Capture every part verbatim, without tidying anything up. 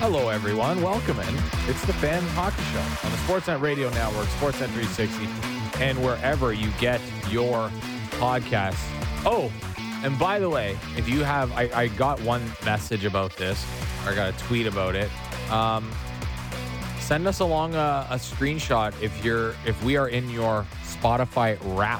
Hello, everyone. Welcome in. It's the Fan Hockey Show on the Sportsnet Radio Network, Sportsnet three sixty, and wherever you get your podcasts. Oh, and by the way, if you have, I, I got one message about this, or I got a tweet about it. Um, send us along a, a screenshot if you're, if we are in your Spotify Wrap.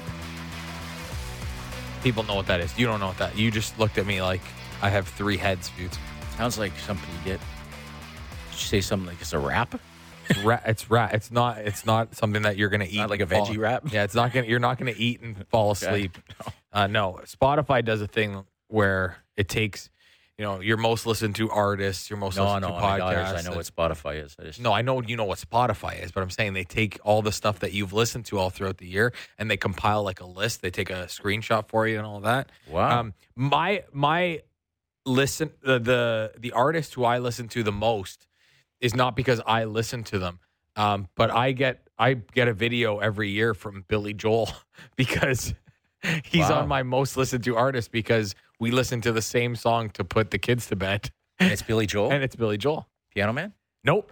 People know what that is. You don't know what that. You just looked at me like I have three heads, dude. Sounds like something you get. Did you say something like it's a wrap? It's ra- it's ra- It's not. It's not something that you're gonna eat. Not like a and fall- veggie wrap? Yeah, it's not gonna. You're not gonna eat and fall asleep. No. Uh, no, Spotify does a thing where it takes, you know, your most listened to artists, your most No, listened no, to my podcasts. daughters, I know what Spotify is. I just, No, I know you know what Spotify is, but I'm saying they take all the stuff that you've listened to all throughout the year and they compile like a list. They take a screenshot for you and all that. Wow. Um, my my listen the the the artist who I listen to the most is not because I listen to them, um, but I get I get a video every year from Billy Joel because he's Wow. on my most listened to artist because we listen to the same song to put the kids to bed, and it's Billy Joel, and it's Billy Joel. Piano Man. Nope.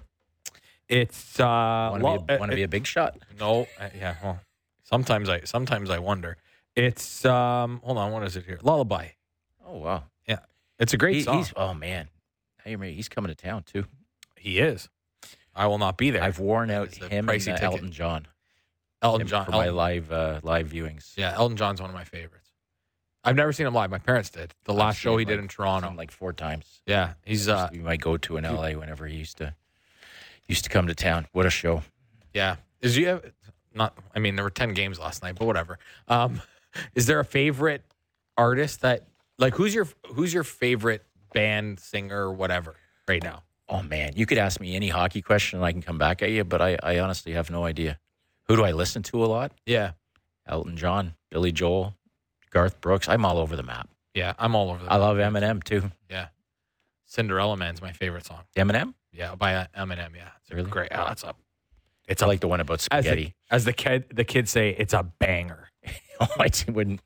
It's uh, Want to lo- be, a, wanna uh, be a big shot? no, uh, yeah. Well, sometimes I sometimes I wonder. It's um, hold on, what is it here? Lullaby. Oh wow, It's a great he, song. he's oh man, hey man, he's coming to town too. He is. I will not be there. I've worn out It's a him and pricey uh, ticket. Elton John. Elton him John for my Elton- live uh, live viewings. Yeah, Elton John's one of my favorites. I've never seen him live. My parents did. The I've last seen show he him, did like, in Toronto. Something like four times. Yeah, he's uh, We might go to in L A whenever he used to used to come to town. What a show! yeah. Is you have not? I mean, there were ten games last night, but whatever. Um, is there a favorite artist that like who's your who's your favorite band, singer, whatever right now? Oh man, you could ask me any hockey question and I can come back at you, but I, I honestly have no idea. Who do I listen to a lot? Yeah, Elton John, Billy Joel, Garth Brooks. I'm all over the map. yeah. I'm all over. The I love Eminem too. Yeah, Cinderella Man's my favorite song. Eminem? Yeah, by uh, Eminem. Yeah, it's Really? great. Oh, it's up. It's I a like the one about as the, spaghetti. as the kid the kids say, it's a banger. Oh, I wouldn't.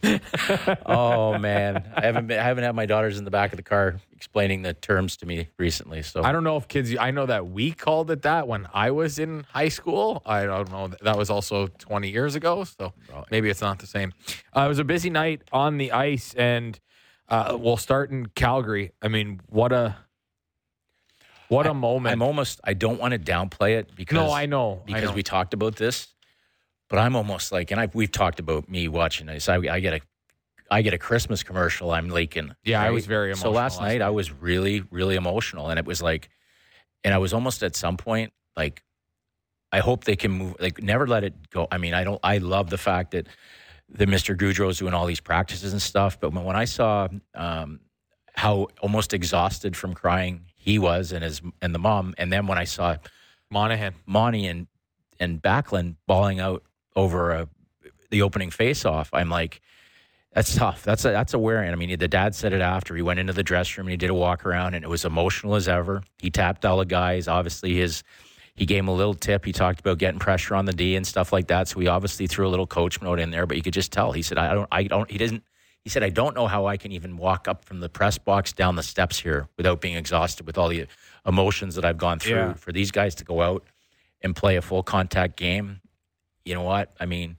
Oh man, I haven't been, I haven't had my daughters in the back of the car explaining the terms to me recently. So I don't know if kids. I know that we called it that when I was in high school. I don't know. That was also twenty years ago, so Right. maybe it's not the same. Uh, it was a busy night on the ice, and uh, we'll start in Calgary. I mean, what a what a I- moment! I'm almost. I don't want to downplay it because no, I know I because know. we talked about this, but I'm almost like, and I we've talked about me watching this. I, I get a, I get a Christmas commercial. I'm leaking. Yeah, I right? was very So emotional last last night, I night. was really, really emotional, and it was like, and I was almost at some point like, I hope they can move. Like, never let it go. I mean, I don't. I love the fact that that Mister Goudreau's doing all these practices and stuff. But when, when I saw um, how almost exhausted from crying he was and his and the mom, and then when I saw Monahan. Monty and and Backlund bawling out over a, the opening face-off, I'm like, that's tough. That's a, that's a wearing. I mean, the dad said it after he went into the dressing room and he did a walk around, and it was emotional as ever. He tapped all the guys. Obviously, his he gave him a little tip. He talked about getting pressure on the D and stuff like that. So he obviously threw a little coach note in there, but you could just tell. He said, I don't, I don't. He doesn't. He said, I don't know how I can even walk up from the press box down the steps here without being exhausted with all the emotions that I've gone through. Yeah. For these guys to go out and play a full contact game, you know what? I mean,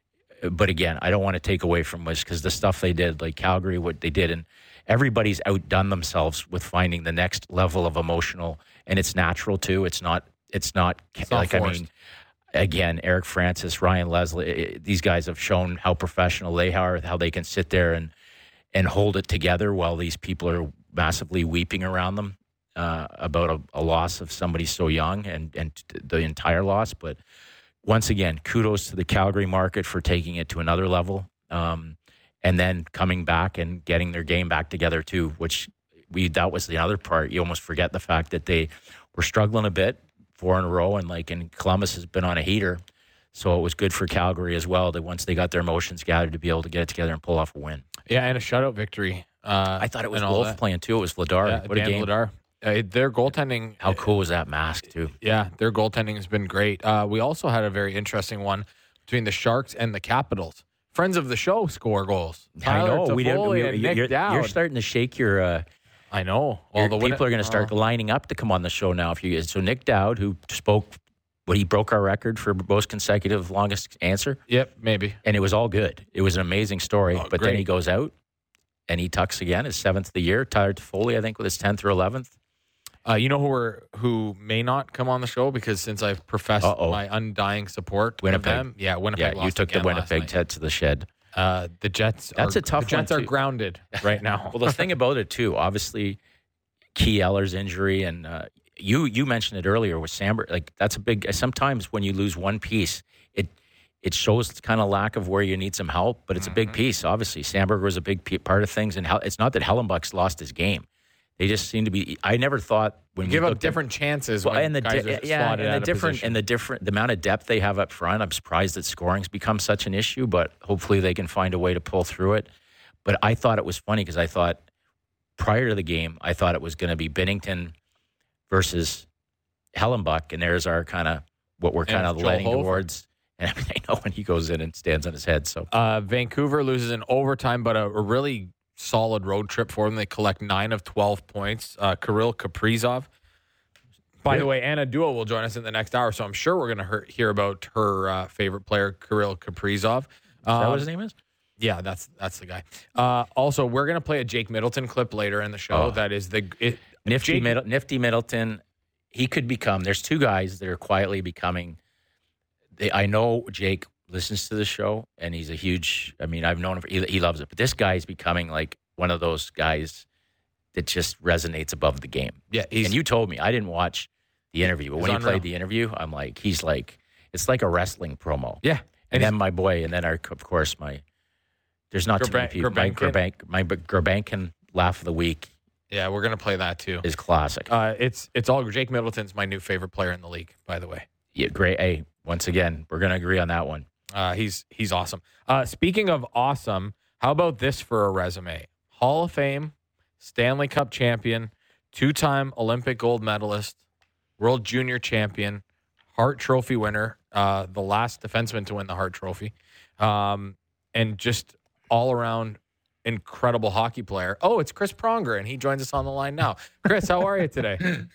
but again, I don't want to take away from this because the stuff they did, like Calgary, what they did, and everybody's outdone themselves with finding the next level of emotional, and it's natural too. It's not, it's not, It's not like, forced. I mean, again, Eric Francis, Ryan Leslie, eh, these guys have shown how professional they are, how they can sit there and and hold it together while these people are massively weeping around them uh, about a, a loss of somebody so young and, and the entire loss. But once again, kudos to the Calgary market for taking it to another level um, and then coming back and getting their game back together too, which we that was the other part. You almost forget the fact that they were struggling a bit. Four in a row, and like in Columbus has been on a heater, so it was good for Calgary as well. That once they got their emotions gathered, to be able to get it together and pull off a win. Yeah, and a shutout victory. Uh, I thought it was and all Wolf that. playing too. It was Vladar. Yeah, what a Dan game! Vladar. Uh, their goaltending. How cool was that mask too? Yeah, their goaltending has been great. Uh, we also had a very interesting one between the Sharks and the Capitals. Friends of the show score goals. I know Tyler we didn't. Toffoli We, and Nick you're, Dowd. you're starting to shake your uh, I know. All the people are going to start uh, lining up to come on the show now. If you so Nick Dowd, who spoke, what he broke our record for most consecutive longest answer. Yep, maybe. And it was all good. It was an amazing story. Oh, but great. then he goes out and he tucks again, his seventh of the year. Tyler Toffoli, I think, with his tenth or eleventh. Uh, you know who are, who may not come on the show because since I've professed Uh-oh. my undying support Winnipeg. of them, yeah, Winnipeg. Yeah, lost you took the again Winnipeg last night. to the shed. Uh, the Jets. That's are, a tough The Jets one, are too. grounded right now. Well, the thing about it too, obviously, Key Eller's injury, and uh, you you mentioned it earlier with Samberg. Like that's a big. Sometimes when you lose one piece, it it shows kind of lack of where you need some help. But it's a big piece. Obviously, Samberg was a big p- part of things, and Hel- it's not that Hellenbuck's lost his game. They just seem to be. I never thought when You you give up looked different chances Well, when and the guys di- are yeah, slotted and out the of different position. and the different the amount of depth they have up front. I'm surprised that scoring's become such an issue, but hopefully they can find a way to pull through it. But I thought it was funny because I thought prior to the game, I thought it was going to be Binnington versus Hellenbuck, and there's our kind of what we're kind of Joel leaning Hofer. towards. And I, mean, I know when he goes in and stands on his head. So Uh, Vancouver loses in overtime, but a, a really solid road trip for them. They collect nine of twelve points. Uh, Kirill Kaprizov. By the way, Anna Duo will join us in the next hour, so I'm sure we're going to hear about her uh, favorite player, Kirill Kaprizov. is that Um, what his name is? Yeah, that's that's the guy. Uh, also, we're going to play a Jake Middleton clip later in the show. Oh. That is the it, Nifty, Jake- Middle, Nifty Middleton, he could become. There's two guys that are quietly becoming. They, I know Jake listens to the show, and he's a huge. I mean, I've known him. For, he, he loves it, but this guy is becoming like one of those guys that just resonates above the game. Yeah, he's, And you told me I didn't watch the interview, but He's when he unreal. played the interview, I'm like, he's like, it's like a wrestling promo. yeah, And and then my boy, and then our, of course, my. There's not too many Gerban- people. My Gerbankin. Gerbank, my Gerbankin laugh of the week yeah, we're going to play that too. is classic. Uh, it's it's all Jake Middleton's my new favorite player in the league. By the way. Yeah, great. Hey, once again, we're going to agree on that one. Uh, he's he's awesome. Uh, speaking of awesome, how about this for a resume? Hall of Fame, Stanley Cup champion, two-time Olympic gold medalist, World Junior champion, Hart Trophy winner, uh, the last defenseman to win the Hart Trophy, um, and just all-around incredible hockey player. Oh, it's Chris Pronger, and he joins us on the line now. Chris, how are you today?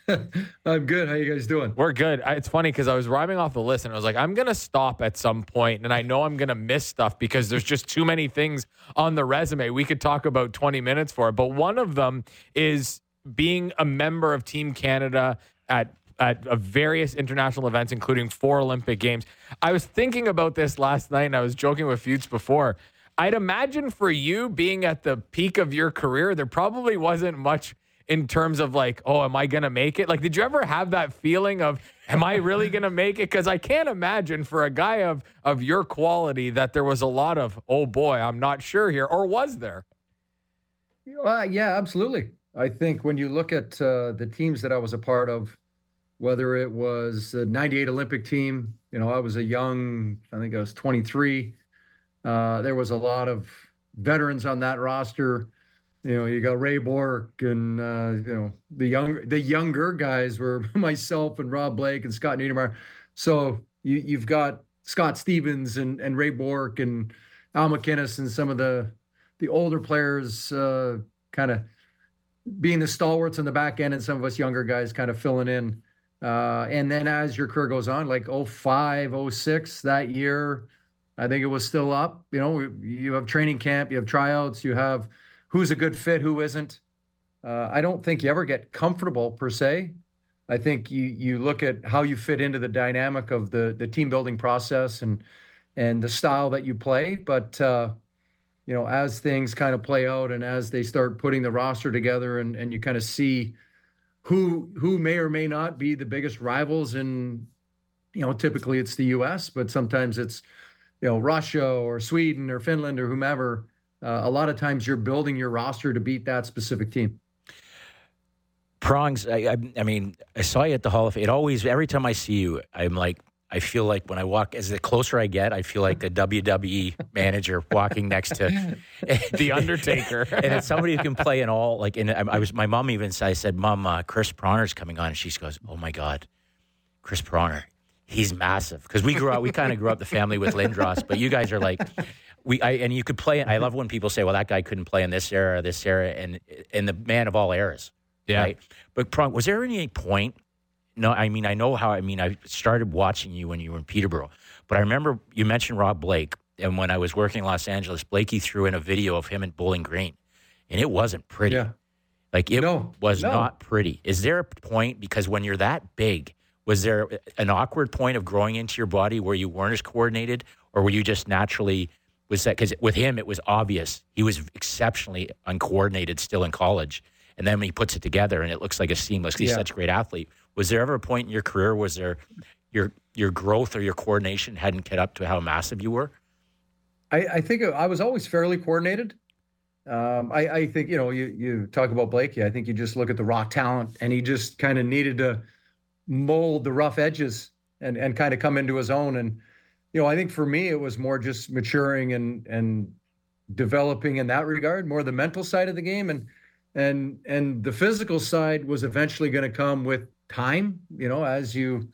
I'm good. How you guys doing? We're good. I, it's funny because I was rhyming off the list and I was like, I'm going to stop at some point, and I know I'm going to miss stuff because there's just too many things on the resume. We could talk about twenty minutes for it, but one of them is being a member of Team Canada at at uh, various international events, including four Olympic Games. I was thinking about this last night, and I was joking with Fuchs before. I'd imagine for you being at the peak of your career, there probably wasn't much in terms of like, oh, am I going to make it? Like, did you ever have that feeling of, am I really going to make it? Because I can't imagine for a guy of, of your quality that there was a lot of, oh boy, I'm not sure here. Or was there? Uh, yeah, absolutely. I think when you look at uh, the teams that I was a part of, whether it was the ninety-eight Olympic team, you know, I was a young, I think I was twenty-three. Uh, there was a lot of veterans on that roster. You know, you got Ray Bork and, uh, you know, the young, the younger guys were myself and Rob Blake and Scott Niedermayer. So you, you've got Scott Stevens and, and Ray Bork and Al McInnes and some of the, the older players uh, kind of being the stalwarts on the back end and some of us younger guys kind of filling in. Uh, and then as your career goes on, like oh five, oh six, that year, I think it was still up. You know, you have training camp, you have tryouts, you have who's a good fit, who isn't. Uh, I don't think you ever get comfortable per se. I think you you look at how you fit into the dynamic of the the team building process and and the style that you play. But uh, you know, as things kind of play out and as they start putting the roster together and and you kind of see who who may or may not be the biggest rivals in, you know, typically it's the U S, but sometimes it's, you know, Russia or Sweden or Finland or whomever. Uh, a lot of times you're building your roster to beat that specific team. Prongs, I, I, I mean, I saw you at the Hall of Fame. It always, every time I see you, I'm like, I feel like when I walk, as the closer I get, I feel like a W W E manager walking next to The Undertaker. And it's somebody who can play in all, like, and I, I was, my mom even said, I said, Mom, uh, Chris Proner's coming on. And she goes, oh my God, Chris Proner, he's massive. Because we grew up, we kind of grew up the family with Lindros, but you guys are like, we I, and you could play. I love when people say, "Well, that guy couldn't play in this era or this era," and and the man of all eras. Yeah. Right? But Prong, was there any point? No, I mean, I know how. I mean, I started watching you when you were in Peterborough, but I remember you mentioned Rob Blake, and when I was working in Los Angeles, Blakey threw in a video of him at Bowling Green, and it wasn't pretty. Yeah. Like it No, was no. not pretty. Is there a point, because when you're that big, was there an awkward point of growing into your body where you weren't as coordinated, or were you just naturally, was that, because with him it was obvious he was exceptionally uncoordinated still in college, and then when he puts it together and it looks like a seamless, he's Yeah. such a great athlete. Was there ever a point in your career, was there your your growth or your coordination hadn't kept up to how massive you were? I, I think I was always fairly coordinated. Um, I, I think, you know, you, you talk about Blakey. I think you just look at the raw talent, and he just kind of needed to mold the rough edges and, and kind of come into his own. And, you know, I think for me, it was more just maturing and, and developing in that regard, more the mental side of the game. And, and, and the physical side was eventually going to come with time, you know, as you,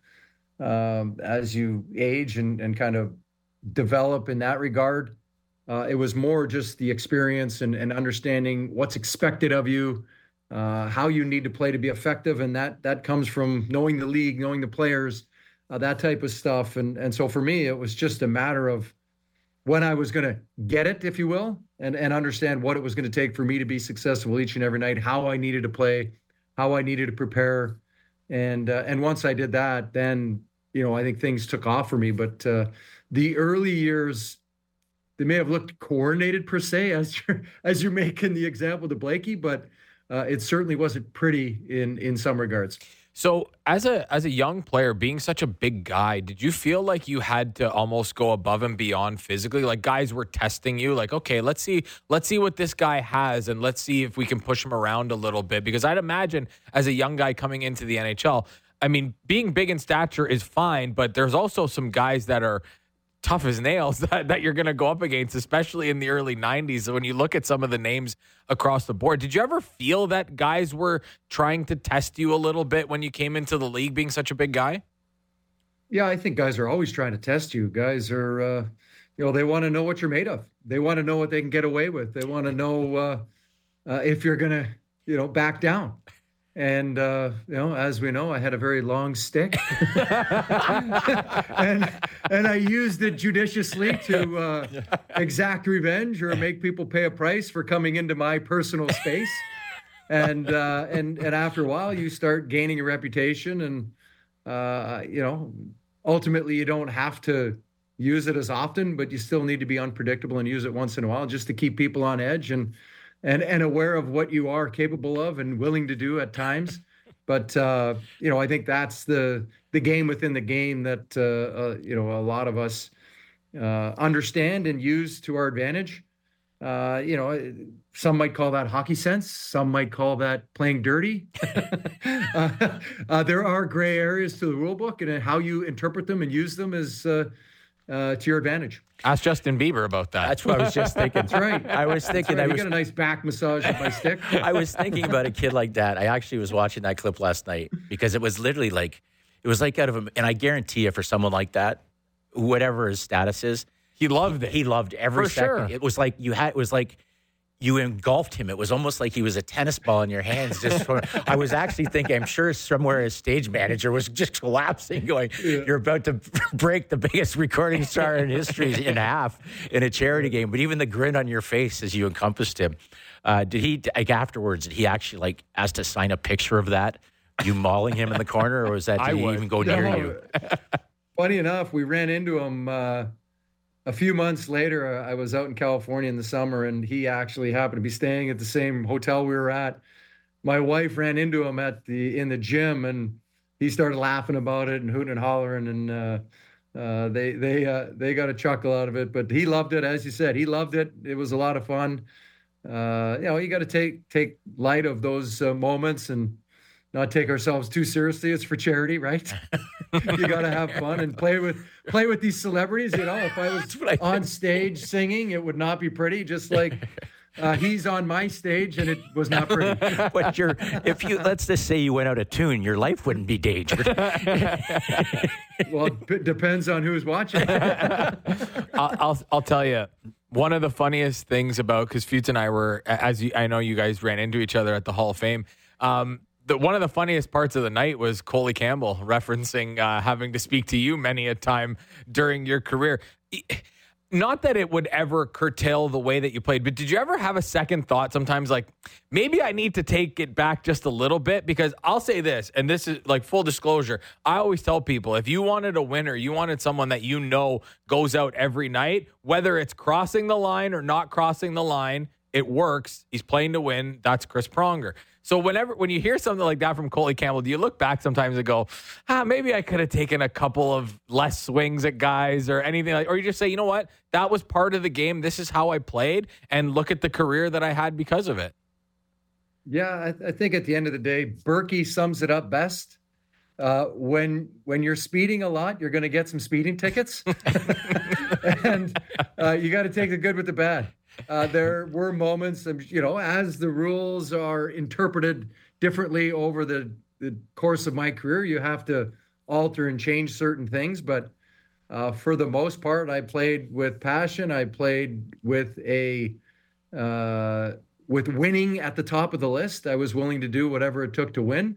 um, as you age and, and kind of develop in that regard. Uh, it was more just the experience and, and understanding what's expected of you, uh, how you need to play to be effective. And that that comes from knowing the league, knowing the players, uh, that type of stuff. And, and so for me, it was just a matter of when I was going to get it, if you will, and, and understand what it was going to take for me to be successful each and every night, how I needed to play, how I needed to prepare. And, uh, and once I did that, then, you know, I think things took off for me. But uh, the early years, they may have looked coordinated per se, as you're as you're making the example to Blakey, but uh, it certainly wasn't pretty in in some regards. So as a as a young player, being such a big guy, did you feel like you had to almost go above and beyond physically? Like guys were testing you, like, okay, let's see, let's see what this guy has, and let's see if we can push him around a little bit. Because I'd imagine as a young guy coming into the N H L, I mean, being big in stature is fine, but there's also some guys that are tough as nails that, that you're going to go up against, especially in the early nineties. So when you look at some of the names across the board, did you ever feel that guys were trying to test you a little bit when you came into the league being such a big guy? Yeah, I think guys are always trying to test you. Guys are, uh, you know, they want to know what you're made of. They want to know what they can get away with. They want to know uh, uh, if you're going to, you know, back down. And, uh, you know, as we know, I had a very long stick and, and I used it judiciously to uh, exact revenge or make people pay a price for coming into my personal space. And, uh, and, and after a while you start gaining a reputation, and, uh, you know, ultimately you don't have to use it as often, but you still need to be unpredictable and use it once in a while just to keep people on edge and, and and aware of what you are capable of and willing to do at times. But, uh, you know, I think that's the the game within the game that, uh, uh, you know, a lot of us uh, understand and use to our advantage. Uh, you know, some might call that hockey sense. Some might call that playing dirty. uh, uh, there are gray areas to the rule book, and how you interpret them and use them is uh, uh, to your advantage. Ask Justin Bieber about that. That's what I was just thinking. That's right. I was thinking. Right. I You was get a nice back massage with my stick. I was thinking about a kid like that. I actually was watching that clip last night because it was literally like, it was like out of a, and I guarantee you for someone like that, whatever his status is, he loved it. he loved every For second. sure. It was like you had, it was like you engulfed him. It was almost like he was a tennis ball in your hands. Just for, I was actually thinking, I'm sure somewhere his stage manager was just collapsing, going, yeah. You're about to break the biggest recording star in history in half in a charity game. But even the grin on your face as you encompassed him, uh, did he, like afterwards, did he actually like ask to sign a picture of that? You mauling him in the corner, or was that, did I he would. even go No, near you? Funny enough, we ran into him uh, a few months later. I was out in California in the summer, and he actually happened to be staying at the same hotel we were at. My wife ran into him at the in the gym, and he started laughing about it and hooting and hollering, and uh, uh, they they uh, they got a chuckle out of it. But he loved it, as you said. He loved it. It was a lot of fun. Uh, you know, you got to take take light of those uh, moments and not take ourselves too seriously. It's for charity, right? You got to have fun and play with play with these celebrities. You know, if I was I on stage singing, it would not be pretty. Just like uh, he's on my stage, and it was not pretty. But you're, if you let's just say you went out of tune, your life wouldn't be dangerous. Well, it depends on who's watching. I'll, I'll I'll tell you, One of the funniest things about, because Futes and I were, as you, I know you guys ran into each other at the Hall of Fame. Um, the, one of the funniest parts of the night was Coley Campbell referencing uh, having to speak to you many a time during your career. Not that it would ever curtail the way that you played, but did you ever have a second thought sometimes like, maybe I need to take it back just a little bit? Because I'll say this, and this is like full disclosure. I always tell people, if you wanted a winner, you wanted someone that you know goes out every night, whether it's crossing the line or not crossing the line, it works. He's playing to win. That's Chris Pronger. So whenever when you hear something like that from Coley Campbell, do you look back sometimes and go, ah, maybe I could have taken a couple of less swings at guys or anything like, or you just say, you know what, that was part of the game. This is how I played, and look at the career that I had because of it. Yeah, I, I think at the end of the day, Berkey sums it up best. Uh, when when you're speeding a lot, you're going to get some speeding tickets, and uh, you got to take the good with the bad. Uh, there were moments, of, you know, as the rules are interpreted differently over the, the course of my career, you have to alter and change certain things. But uh, for the most part, I played with passion. I played with a uh, with winning at the top of the list. I was willing to do whatever it took to win.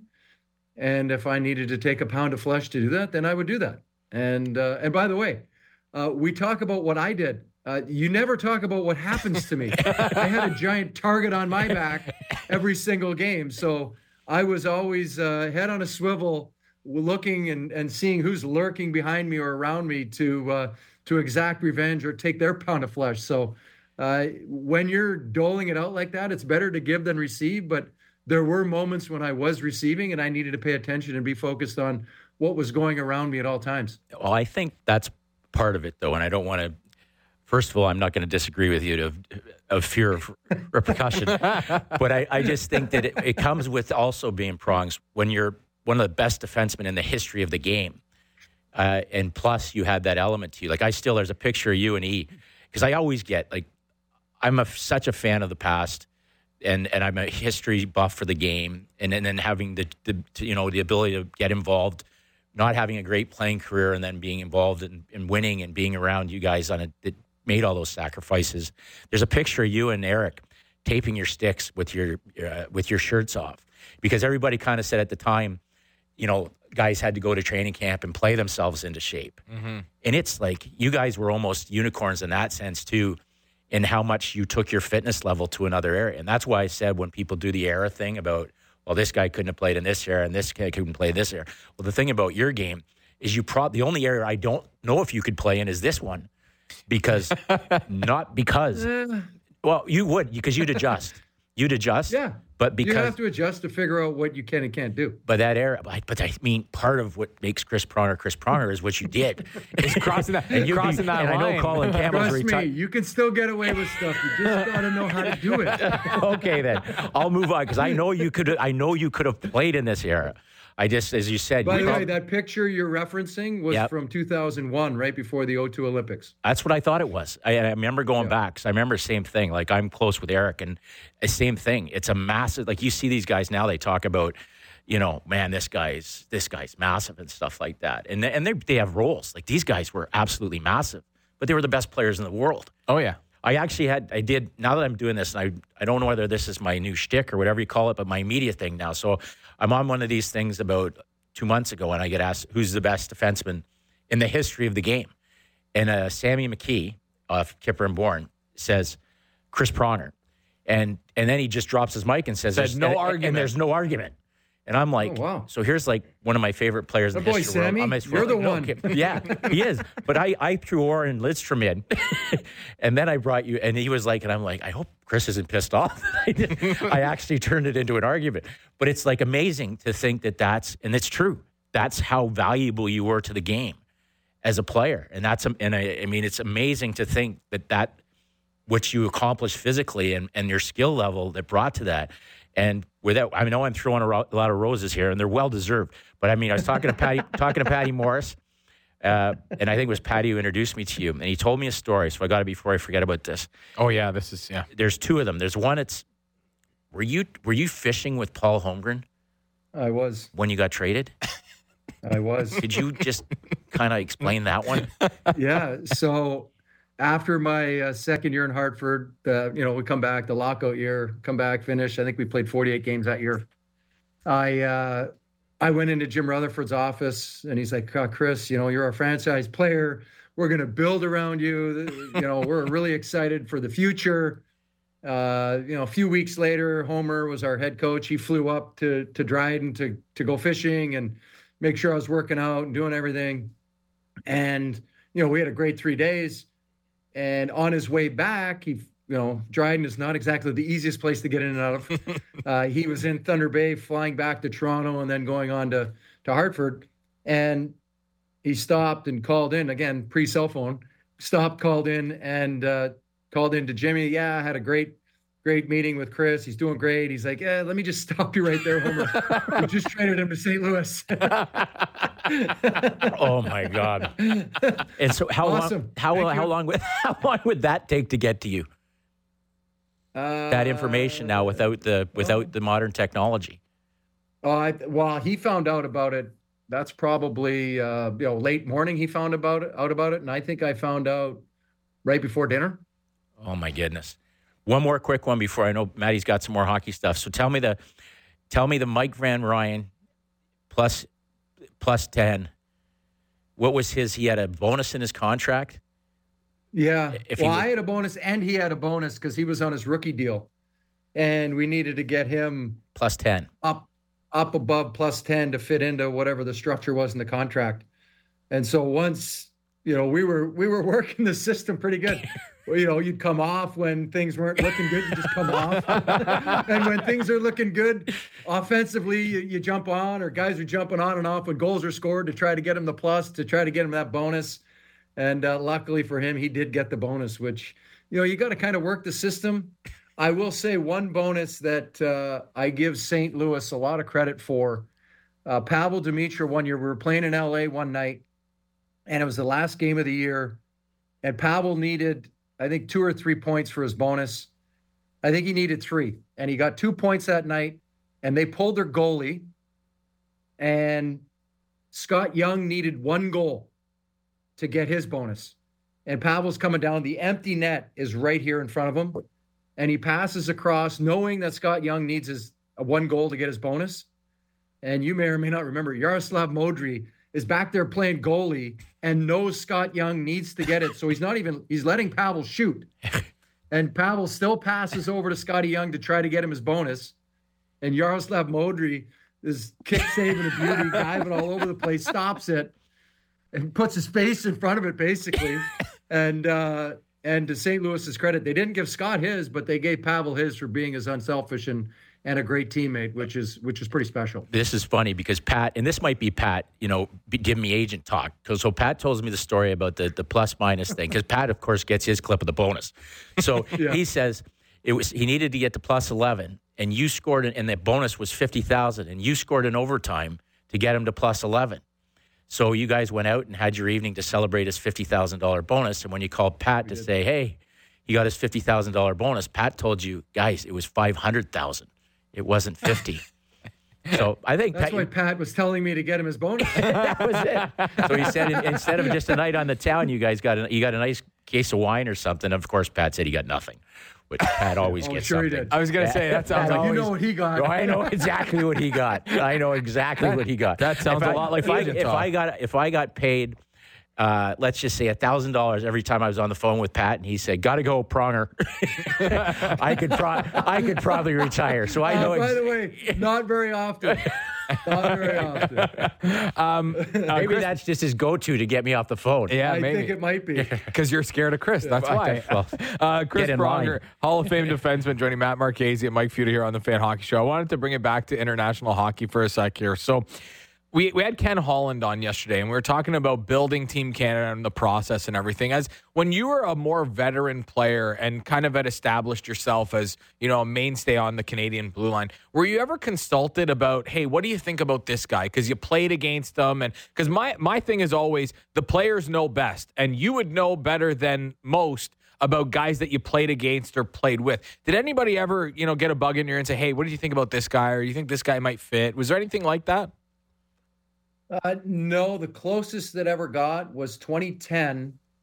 And if I needed to take a pound of flesh to do that, then I would do that. And uh, and by the way, uh, we talk about what I did. Uh, you never talk about what happens to me. I had a giant target on my back every single game. So I was always uh, head on a swivel, looking and, and seeing who's lurking behind me or around me to uh, to exact revenge or take their pound of flesh. So uh, when you're doling it out like that, it's better to give than receive. But there were moments when I was receiving and I needed to pay attention and be focused on what was going around me at all times. Well, I think that's part of it, though, and I don't want to. First of all, I'm not going to disagree with you of, of fear of repercussion, but I, I just think that it, it comes with also being prongs when you're one of the best defensemen in the history of the game, uh, and plus you had that element to you. Like I still, there's a picture of you and E, because I always get like, I'm a, such a fan of the past, and and I'm a history buff for the game, and, and then having the, the you know the ability to get involved. Not having a great playing career and then being involved in, in winning and being around you guys on it that made all those sacrifices. There's a picture of you and Eric taping your sticks with your uh, with your shirts off, because everybody kind of said at the time, you know, guys had to go to training camp and play themselves into shape. Mm-hmm. And it's like you guys were almost unicorns in that sense too, in how much you took your fitness level to another area. And that's why I said when people do the era thing about, well, this guy couldn't have played in this era and this guy couldn't play this era. Well, the thing about your game is you pro- the only area I don't know if you could play in is this one, because not because, well, you would, because you'd adjust. You'd adjust. Yeah. But because you have to adjust to figure out what you can and can't do. But that era, but I mean, part of what makes Chris Pronger Chris Pronger is what you did. Is crossing that, and crossing be, that and line. I know Colin Campbell's Trust retired. me, you can still get away with stuff. You just got to know how to do it. Okay, then I'll move on, because I know you could. I know you could have played in this era. I just, as you said. By you the know, way, that picture you're referencing was Yep. from two thousand one, right before the oh two Olympics. That's what I thought it was. I, I remember going Yeah. back, because I remember same thing. Like I'm close with Eric, and the same thing. It's a massive. Like you see these guys now, they talk about, you know, man, this guy's this guy's massive and stuff like that. And and they they have roles. Like these guys were absolutely massive, but they were the best players in the world. Oh, yeah. I actually had, I did, now that I'm doing this, and I, I don't know whether this is my new shtick or whatever you call it, but my media thing now. So I'm on one of these things about two months ago, and I get asked, who's the best defenseman in the history of the game? And uh, Sammy McKee of Kipper and Bourne says, Chris Pronger. And and then he just drops his mic and says, Said there's no and, argument. And there's no argument. And I'm like, Oh, wow. so here's like one of my favorite players in Good boy, history. where Sammy. I'm like, You're the no, one. okay, yeah, he is. But I, I threw Oren Lidstrom in, and then I brought you, and he was like, and I'm like, I hope Chris isn't pissed off. I, did. I actually turned it into an argument. But it's like amazing to think that that's, and it's true. That's how valuable you were to the game as a player. And that's, and I, I mean, it's amazing to think that that, what you accomplished physically and, and your skill level that brought to that. And without, I know I'm throwing a, ro- a lot of roses here, and they're well deserved. But I mean, I was talking to Patty, talking to Patty Morris, uh, and I think it was Patty who introduced me to you, and he told me a story. So I got it before I forget about this. Oh, yeah. This is, yeah. There's two of them. There's one. It's were you were you fishing with Paul Holmgren I was. when you got traded? I was. Could you just kind of explain that one? Yeah. So after my uh, second year in Hartford, uh, you know, we come back, the lockout year, come back, finish. I think we played forty-eight games that year. I uh, I went into Jim Rutherford's office, and he's like, oh, Chris, you know, you're our franchise player. We're going to build around you. You know, we're really excited for the future. Uh, you know, a few weeks later, Homer was our head coach. He flew up to to Dryden to to go fishing and make sure I was working out and doing everything. And, you know, we had a great three days. And on his way back, he, you know, Dryden is not exactly the easiest place to get in and out of. Uh, he was in Thunder Bay, flying back to Toronto and then going on to, to Hartford. And he stopped and called in, again, pre-cell phone, stopped, called in, and uh, called in to Jimmy. Yeah, I had a great, great meeting with Chris. He's doing great. He's like, yeah, let me just stop you right there, Homer. We just traded him to Saint Louis. Oh my God! And so, how Awesome. long? How Thank how you. long would how long would that take to get to you? Uh, That information now, without the without the modern technology. Oh, I, well, he found out about it. That's probably uh, you know late morning. He found about it out about it, and I think I found out right before dinner. Oh my goodness! One more quick one before I know Maddie's got some more hockey stuff. So tell me the tell me the Mike Van Ryan plus plus ten. What was his? He had a bonus in his contract. Yeah. If he well, was- I had a bonus, and he had a bonus because he was on his rookie deal, and we needed to get him Plus ten. up up above plus ten to fit into whatever the structure was in the contract. And so once, you know, we were we were working the system pretty good. Well, you know, you'd come off when things weren't looking good, you just come off. And when things are looking good offensively, you, you jump on, or guys are jumping on and off when goals are scored to try to get him the plus, to try to get him that bonus. And uh, luckily for him, he did get the bonus, which, you know, you got to kind of work the system. I will say one bonus that uh, I give Saint Louis a lot of credit for. Uh, Pavel Demitra, one year, we were playing in L A one night, and it was the last game of the year. And Pavel needed, I think, two or three points for his bonus. I think he needed three. And he got two points that night, and they pulled their goalie. And Scott Young needed one goal to get his bonus. And Pavel's coming down. The empty net is right here in front of him. And he passes across, knowing that Scott Young needs his uh, one goal to get his bonus. And you may or may not remember, Yaroslav Modry is back there playing goalie and knows Scott Young needs to get it. So he's not even, he's letting Pavel shoot. And Pavel still passes over to Scotty Young to try to get him his bonus. And Yaroslav Modry is kick saving a beauty, diving all over the place, stops it, and puts his face in front of it, basically. and uh, and to Saint Louis's credit, they didn't give Scott his, but they gave Pavel his for being as unselfish and and a great teammate, which is which is pretty special. This is funny because Pat, and this might be Pat, you know, be, give me agent talk. Because so Pat tells me the story about the, the plus minus thing. Because Pat, of course, gets his clip of the bonus. So Yeah. he says it was he needed to get to plus eleven, and you scored, and the bonus was fifty thousand, and you scored in overtime to get him to plus eleven. So you guys went out and had your evening to celebrate his fifty thousand dollar bonus. And when you called Pat to say, hey, he got his fifty thousand dollar bonus, Pat told you, guys, it was five hundred thousand. It wasn't fifty. So I think That's Pat, why Pat was telling me to get him his bonus. that was it. So he said in, instead of just a night on the town, you guys got a, you got a nice case of wine or something. Of course, Pat said he got nothing, which Pat always Oh, gets sure he something. did. I was going to say, that sounds Pat like You always- know what he got. Oh, I know exactly what he got. I know exactly what he got. that sounds If a I- lot like if I, agent if talk. I got if I got paid, uh, let's just say a thousand dollars every time I was on the phone with Pat, and he said, "Got to go, Pronger." I could pro- I could probably retire. So I Uh, know. by ex- the way, not very often. Not very often. um, uh, maybe Chris- that's just his go-to to get me off the phone. yeah, I maybe. think it might be. Because you're scared of Chris. That's why. Well, uh, Chris get in Pronger, line. Hall of Fame defenseman, joining Matt Marchese and Mike Feuda here on the Fan Hockey Show. I wanted to bring it back to international hockey for a sec here. So we, we had Ken Holland on yesterday, and we were talking about building Team Canada and the process and everything. As when you were a more veteran player and kind of had established yourself as, you know, a mainstay on the Canadian blue line, were you ever consulted about, hey, what do you think about this guy? Because you played against them. And because my, my thing is always the players know best, and you would know better than most about guys that you played against or played with. Did anybody ever, you know, get a bug in your ear and say, hey, what do you think about this guy? Or you think this guy might fit? Was there anything like that? Uh, no, the closest that ever got was twenty ten.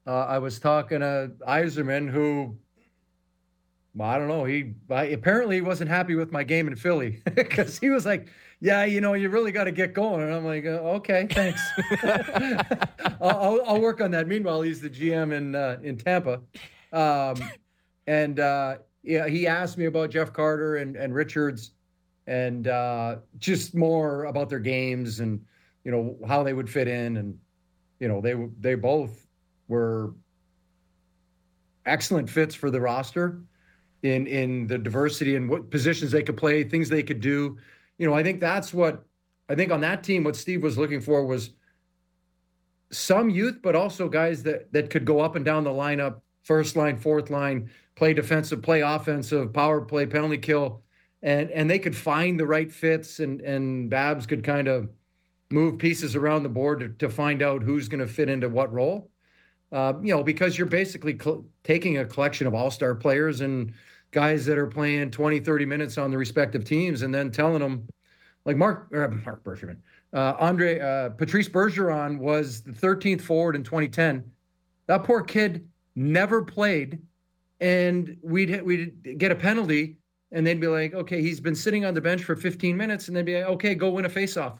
Uh, I was talking to Yzerman, who, well, I don't know, he I, apparently he wasn't happy with my game in Philly because he was like, yeah, you know, you really got to get going. And I'm like, uh, okay, thanks. I'll, I'll, I'll work on that. Meanwhile, he's the G M in uh, in Tampa. Um, and uh, yeah, he asked me about Jeff Carter and, and Richards and uh, just more about their games and, you know, how they would fit in. And, you know, they they both were excellent fits for the roster in in the diversity and what positions they could play, things they could do. You know, I think that's what I think on that team, what Steve was looking for was some youth, but also guys that that could go up and down the lineup, first line, fourth line, play defensive, play offensive, power play, penalty kill, and and they could find the right fits, and and Babs could kind of move pieces around the board to, to find out who's going to fit into what role. Uh, you know, because you're basically cl- taking a collection of all-star players and guys that are playing twenty, thirty minutes on the respective teams and then telling them, like Mark, or Mark Bergevin, uh, Andre, uh, Patrice Bergeron was the thirteenth forward in twenty ten. That poor kid never played, and we'd, we'd get a penalty, and they'd be like, okay, he's been sitting on the bench for fifteen minutes, and they'd be like, okay, go win a faceoff.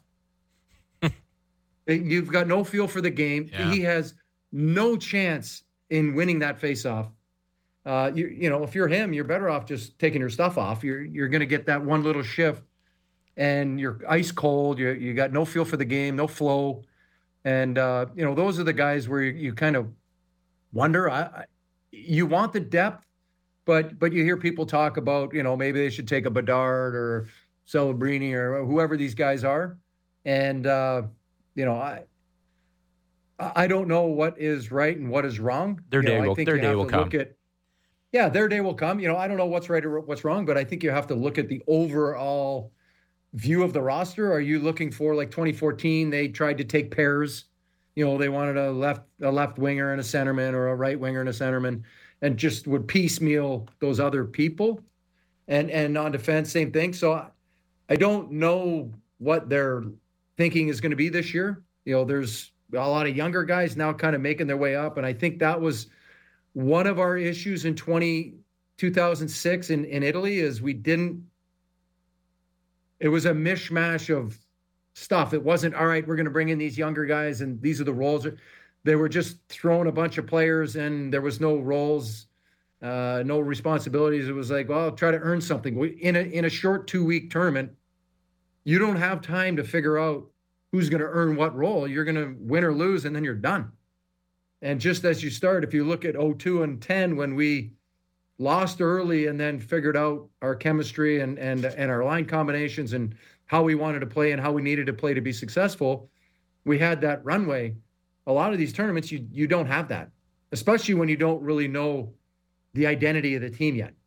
You've got no feel for the game. Yeah. He has no chance in winning that faceoff. Uh, you, you know, if you're him, you're better off just taking your stuff off. You're you're going to get that one little shift, and you're ice cold. You you got no feel for the game, no flow, and uh, you know those are the guys where you, you kind of wonder. I, I, you want the depth, but but you hear people talk about, you know, maybe they should take a Bedard or Celebrini or whoever these guys are, and uh, you know I. I don't know what is right and what is wrong. Their you day know, will, I think their you day have will to come. Look at, yeah, their day will come. You know, I don't know what's right or what's wrong, but I think you have to look at the overall view of the roster. Are you looking for, like twenty fourteen, they tried to take pairs. You know, they wanted a left a left winger and a centerman, or a right winger and a centerman, and just would piecemeal those other people. And and on defense, same thing. So I, I don't know what their thinking is going to be this year. You know, there's a lot of younger guys now kind of making their way up. And I think that was one of our issues in twenty, two thousand six in, in Italy is we didn't, it was a mishmash of stuff. It wasn't, all right, we're going to bring in these younger guys and these are the roles. They were just throwing a bunch of players and there was no roles, uh, no responsibilities. It was like, well, try to earn something. In a, in a short two-week tournament, you don't have time to figure out who's going to earn what role. You're going to win or lose, and then you're done. And just as you start, if you look at oh two and ten, when we lost early and then figured out our chemistry and and and our line combinations and how we wanted to play and how we needed to play to be successful, we had that runway. A lot of these tournaments, you you don't have that, especially when you don't really know the identity of the team yet.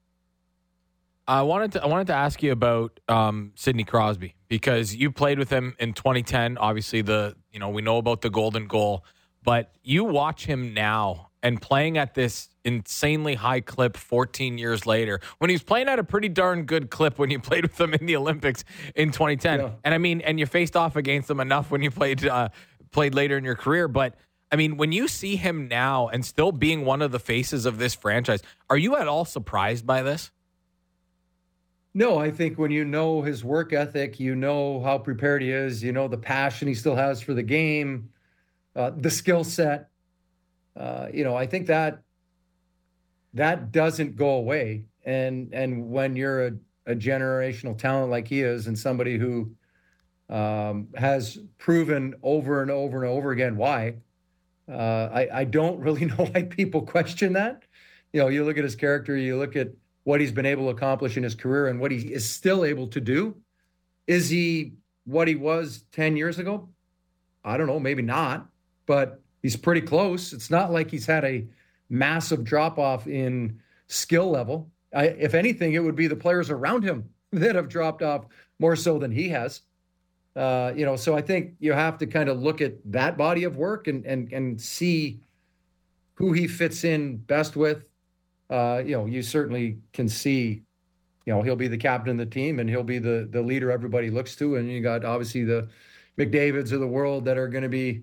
I wanted to I wanted to ask you about um, Sidney Crosby, because you played with him in twenty ten. Obviously, the you know we know about the golden goal, but you watch him now and playing at this insanely high clip fourteen years later, when he was playing at a pretty darn good clip when you played with him in the Olympics in twenty ten. Yeah. And I mean, and you faced off against him enough when you played uh, played later in your career. But I mean, when you see him now and still being one of the faces of this franchise, are you at all surprised by this? No, I think when you know his work ethic, you know how prepared he is, you know the passion he still has for the game, uh, the skill set. Uh, you know, I think that that doesn't go away. And and when you're a, a generational talent like he is, and somebody who um, has proven over and over and over again why, uh, I, I don't really know why people question that. You know, you look at his character, you look at what he's been able to accomplish in his career and what he is still able to do. Is he what he was ten years ago? I don't know, maybe not, but he's pretty close. It's not like he's had a massive drop-off in skill level. I, if anything, it would be the players around him that have dropped off more so than he has. Uh, you know, so I think you have to kind of look at that body of work and and and see who he fits in best with. Uh, you know, you certainly can see, you know, he'll be the captain of the team and he'll be the the leader everybody looks to. And you got obviously the McDavids of the world that are going to be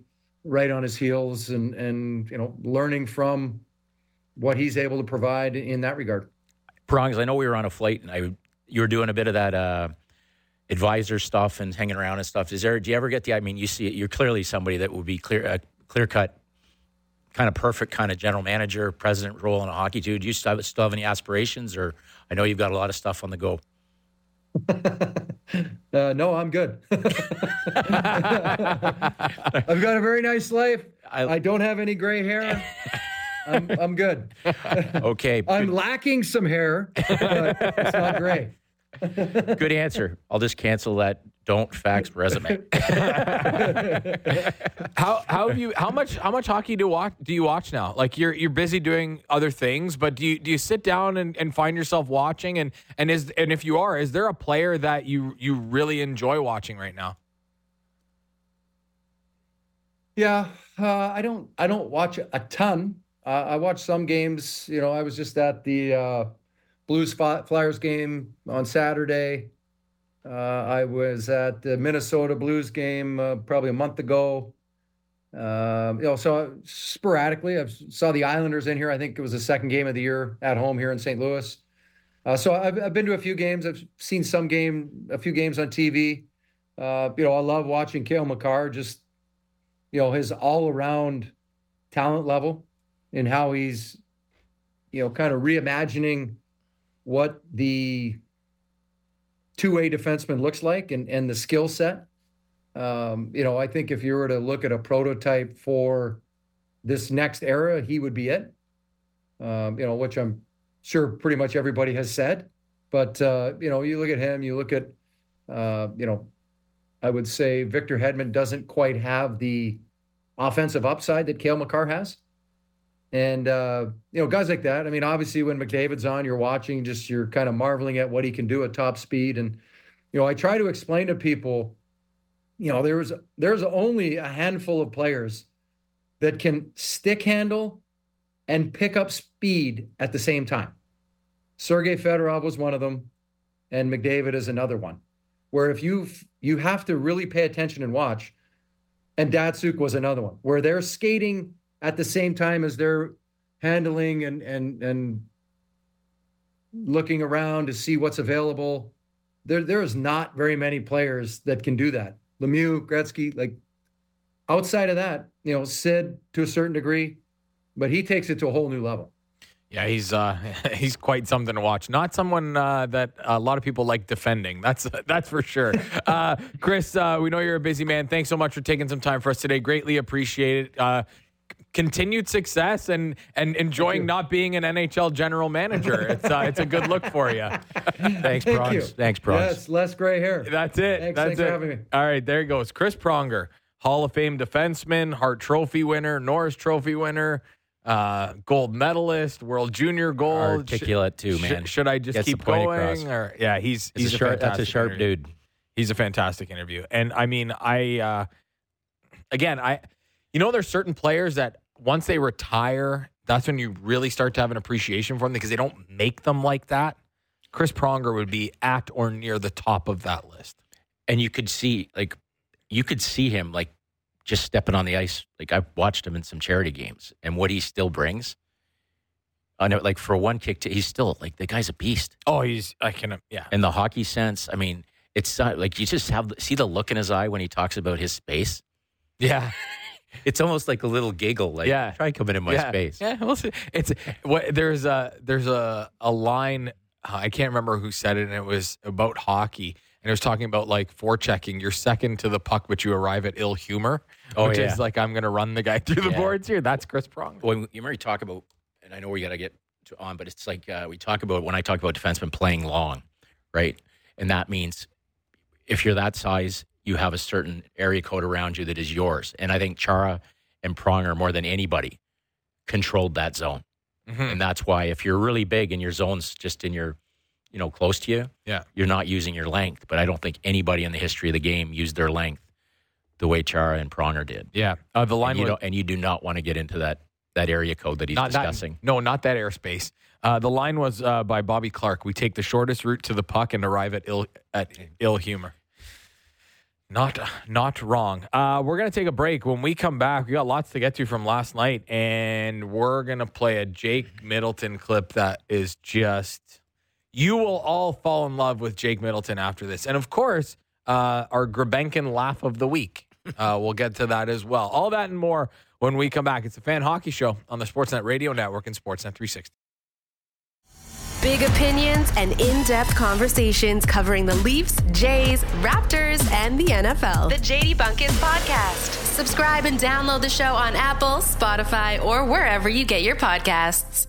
right on his heels and, and, you know, learning from what he's able to provide in that regard. Prongs, I know we were on a flight and I, you were doing a bit of that uh, advisor stuff and hanging around and stuff. Is there, do you ever get the, I mean, you see it, you're clearly somebody that would be clear, uh, clear cut, kind of perfect kind of general manager, president role in a hockey team. Do you still have, still have any aspirations, or I know you've got a lot of stuff on the go? uh, no, I'm good. I've got a very nice life. I, I don't have any gray hair. I'm, I'm good. Okay. I'm lacking some hair, but it's not gray. Good answer. I'll just cancel that don't fax resume. how how have you how much how much hockey do watch do you watch now? Like you're you're busy doing other things, but do you do you sit down and, and find yourself watching, and and is and if you are, is there a player that you you really enjoy watching right now? Yeah, uh, I don't I don't watch a ton. Uh, I watch some games. You know, I was just at the uh, Blues Flyers game on Saturday. Uh, I was at the Minnesota Blues game uh, probably a month ago. Uh, you know, so sporadically, I saw the Islanders in here. I think it was the second game of the year at home here in Saint Louis. Uh, so I've, I've been to a few games. I've seen some game, a few games on T V. Uh, you know, I love watching Cale Makar, just, you know, his all-around talent level and how he's, you know, kind of reimagining what the two-way defenseman looks like and, and the skill set. Um, you know, I think if you were to look at a prototype for this next era, he would be it, um, you know, which I'm sure pretty much everybody has said. But, uh, you know, you look at him, you look at, uh, you know, I would say Victor Hedman doesn't quite have the offensive upside that Cale Makar has. And, uh, you know, guys like that, I mean, obviously when McDavid's on, you're watching, just you're kind of marveling at what he can do at top speed. And, you know, I try to explain to people, you know, there's there's only a handful of players that can stick handle and pick up speed at the same time. Sergei Fedorov was one of them, and McDavid is another one, where if you you have to really pay attention and watch. And Datsuk was another one, where they're skating at the same time as they're handling and and and looking around to see what's available. There there is not very many players that can do that. Lemieux, Gretzky, like outside of that, you know, Sid to a certain degree, but he takes it to a whole new level. Yeah, he's uh, he's quite something to watch. Not someone uh, that a lot of people like defending. That's that's for sure. Uh, Chris, uh, we know you're a busy man. Thanks so much for taking some time for us today. Greatly appreciate it. Uh, continued success and and enjoying not being an N H L general manager. It's uh, it's a good look for you. Thanks, Thank Prongs. you. Thanks, Prongs. Yes, less gray hair. That's it. Thanks, That's thanks it. for having me. All right, there he goes. Chris Pronger, Hall of Fame defenseman, Hart Trophy winner, Norris Trophy winner. Uh, gold medalist, World Junior gold. Articulate too, man. Should, should I just Gets keep the point going? across. Or yeah, he's It's he's a a, sharp, fantastic that's a sharp interview. dude. He's a fantastic interview, and I mean, I uh, again, I you know, there's certain players that once they retire, that's when you really start to have an appreciation for them because they don't make them like that. Chris Pronger would be at or near the top of that list, And you could see, like, you could see him like just stepping on the ice. Like I've watched him in some charity games, and what he still brings. I know, like for one kick, to, he's still like the guy's a beast. Oh, he's I can yeah. In the hockey sense, I mean, it's uh, like you just have see the look in his eye when he talks about his space. Yeah. It's almost like a little giggle. Like, Yeah. try coming in my yeah. space. Yeah, well, it's what there's a there's a a line uh, I can't remember who said it, and it was about hockey, and it was talking about like forechecking. You're second to the puck, but you arrive at ill humor, Oh, which yeah. is like I'm going to run the guy through the Yeah. boards here. That's Chris Pronger. When you remember you talk about, and I know we got to get to on, but it's like uh, we talk about when I talk about defensemen playing long, right? And that means if you're that size, you have a certain area code around you that is yours. And I think Chara and Pronger, more than anybody, controlled that zone. Mm-hmm. And that's why if you're really big and your zone's just in your, you know, close to you, Yeah. you're not using your length. But I don't think anybody in the history of the game used their length the way Chara and Pronger did. Yeah, uh, the line And you, was don't, and you do not want to get into that that area code that he's not discussing. That, no, not that airspace. Uh, the line was uh, by Bobby Clark. We take the shortest route to the puck and arrive at ill at ill humor. Not not wrong. Uh, we're going to take a break. When we come back, we got lots to get to from last night, and we're going to play a Jake Middleton clip that is just, you will all fall in love with Jake Middleton after this. And, of course, uh, our Grebenkin laugh of the week. Uh, we'll get to that as well. All that and more when we come back. It's the Fan Hockey Show on the Sportsnet Radio Network and Sportsnet three sixty. Big opinions and in-depth conversations covering the Leafs, Jays, Raptors, and the N F L. The J D Bunkis Podcast. Subscribe and download the show on Apple, Spotify, or wherever you get your podcasts.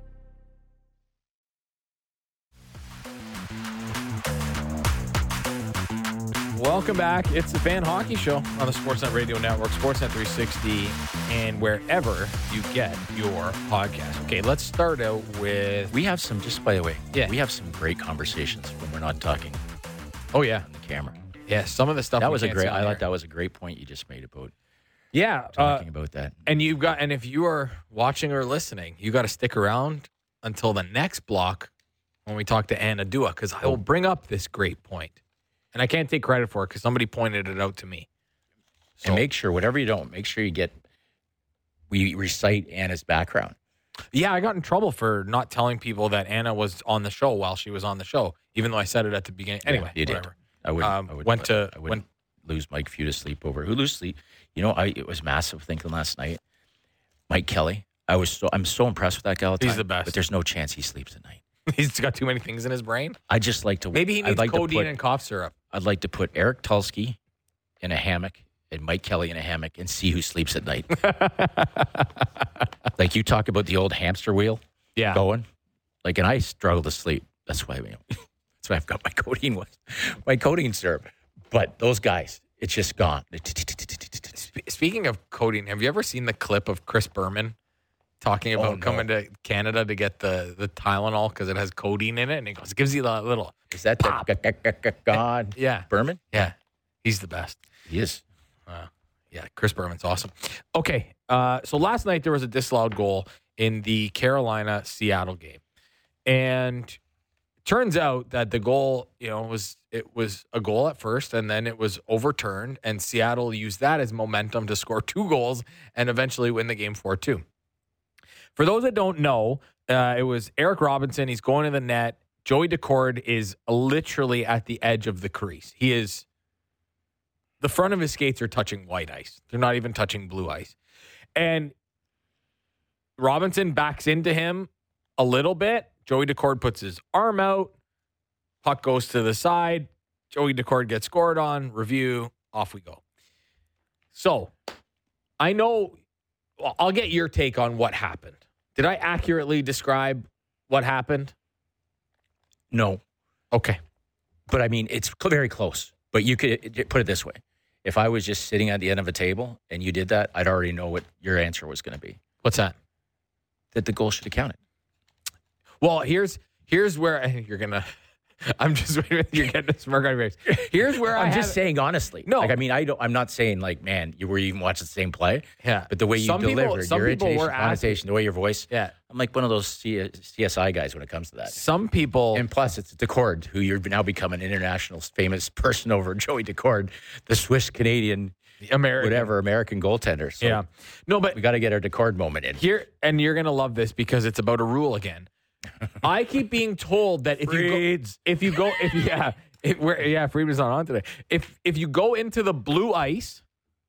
Welcome back. It's the Fan Hockey Show on the Sportsnet Radio Network, Sportsnet three sixty, and wherever you get your podcast. Okay, let's start out with... We have some, just by the way, yeah. we have some great conversations when we're not talking Oh, yeah. on the camera. Yeah, some of the stuff That we was a can't great, see on I there. like that was a great point you just made about Yeah. talking uh, about that. And you've got, and if you are watching or listening, you got to stick around until the next block when we talk to Anna Dua, because I will bring up this great point. And I can't take credit for it because somebody pointed it out to me. So, And make sure, whatever you don't, make sure you get, we recite Anna's background. yeah, I got in trouble for not telling people that Anna was on the show while she was on the show, even though I said it at the beginning. Anyway, you did. whatever. I would, Um, I would went to- I would went- lose Mike Few to sleep over. Who lose sleep? You know, I it was massive thinking last night. Mike Kelly. I was so I'm so impressed with that guy all the He's time, the best. But there's no chance he sleeps at night. He's got too many things in his brain. I just like to Maybe he I'd needs like to codeine put- and cough syrup. I'd like to put Eric Tulsky in a hammock and Mike Kelly in a hammock and see who sleeps at night. Like you talk about the old hamster wheel Yeah. going. Like, and I struggle to sleep. That's why, you know, that's why I've got my codeine with my codeine syrup. But those guys, it's just gone. Sp- Speaking of codeine, have you ever seen the clip of Chris Berman talking about Oh, no. coming to Canada to get the, the Tylenol because it has codeine in it? And he goes, it gives you that little, Is that the God yeah, Berman? yeah. He's the best. He is. Uh, yeah, Chris Berman's awesome. Okay, uh, so last night there was a disallowed goal in the Carolina-Seattle game. And turns out that the goal, you know, was it was a goal at first, and then it was overturned, and Seattle used that as momentum to score two goals and eventually win the game four two. For those that don't know, uh, it was Eric Robinson. He's going to the net. Joey Decord is literally at the edge of the crease. He is, the front of his skates are touching white ice. They're not even touching blue ice. And Robinson backs into him a little bit. Joey Decord puts his arm out. Puck goes to the side. Joey Decord gets scored on. Review. Off we go. So, I know, well, I'll get your take on what happened. Did I accurately describe what happened? No. Okay. But I mean, it's cl- very close. But you could put it this way. If I was just sitting at the end of a table and you did that, I'd already know what your answer was going to be. What's that? That the goal should have counted. Well, here's here's where you're gonna. I'm just waiting. You're getting a smirk on your face. Here's where I'm I just have- saying honestly. No. Like, I mean, I don't, I'm not saying like, man, you were even watching the same play. Yeah. But the way you Some people- delivered, some your people intonation, were asking- connotation, the way your voice. Yeah. I'm like one of those C- CSI guys when it comes to that. Some people. And plus, it's Decord, who you've now become an international famous person over, Joey Decord, the Swiss Canadian, American. whatever, American goaltender. So Yeah. No, but we got to get our Decord moment in. here, and you're gonna love this because it's about a rule again. I keep being told that if you go, if you go, if yeah, if we're, yeah, Friedman's not on today. If if you go into the blue ice,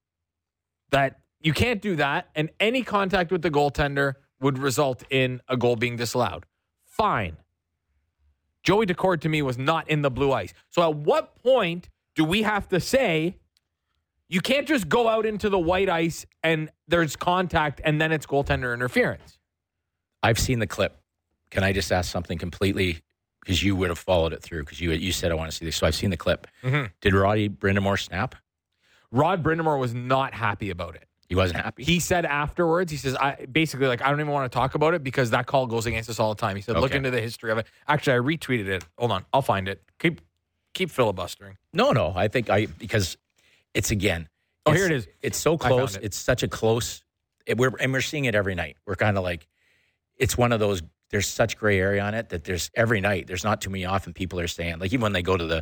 that you can't do that, and any contact with the goaltender would result in a goal being disallowed. Fine. Joey Decord to me was not in the blue ice. So at what point do we have to say you can't just go out into the white ice and there's contact and then it's goaltender interference? I've seen the clip. Can I just ask something completely, because you would have followed it through, because you you said I want to see this. So I've seen the clip. Mm-hmm. Did Roddy Brindamore snap? Rod Brindamore was not happy about it. He wasn't happy? He said afterwards, he says, I basically, like, I don't even want to talk about it because that call goes against us all the time. He said, look Okay. into the history of it. Actually, I retweeted it. Hold on. I'll find it. Keep keep filibustering. No, no. I think I, because it's again. Oh, it's- here it is. It's so I found close. it. It's such a close, it, we're, and we're seeing it every night. We're kind of like, it's one of those, there's such gray area on it that there's every night, there's not too many often people are saying, like even when they go to the,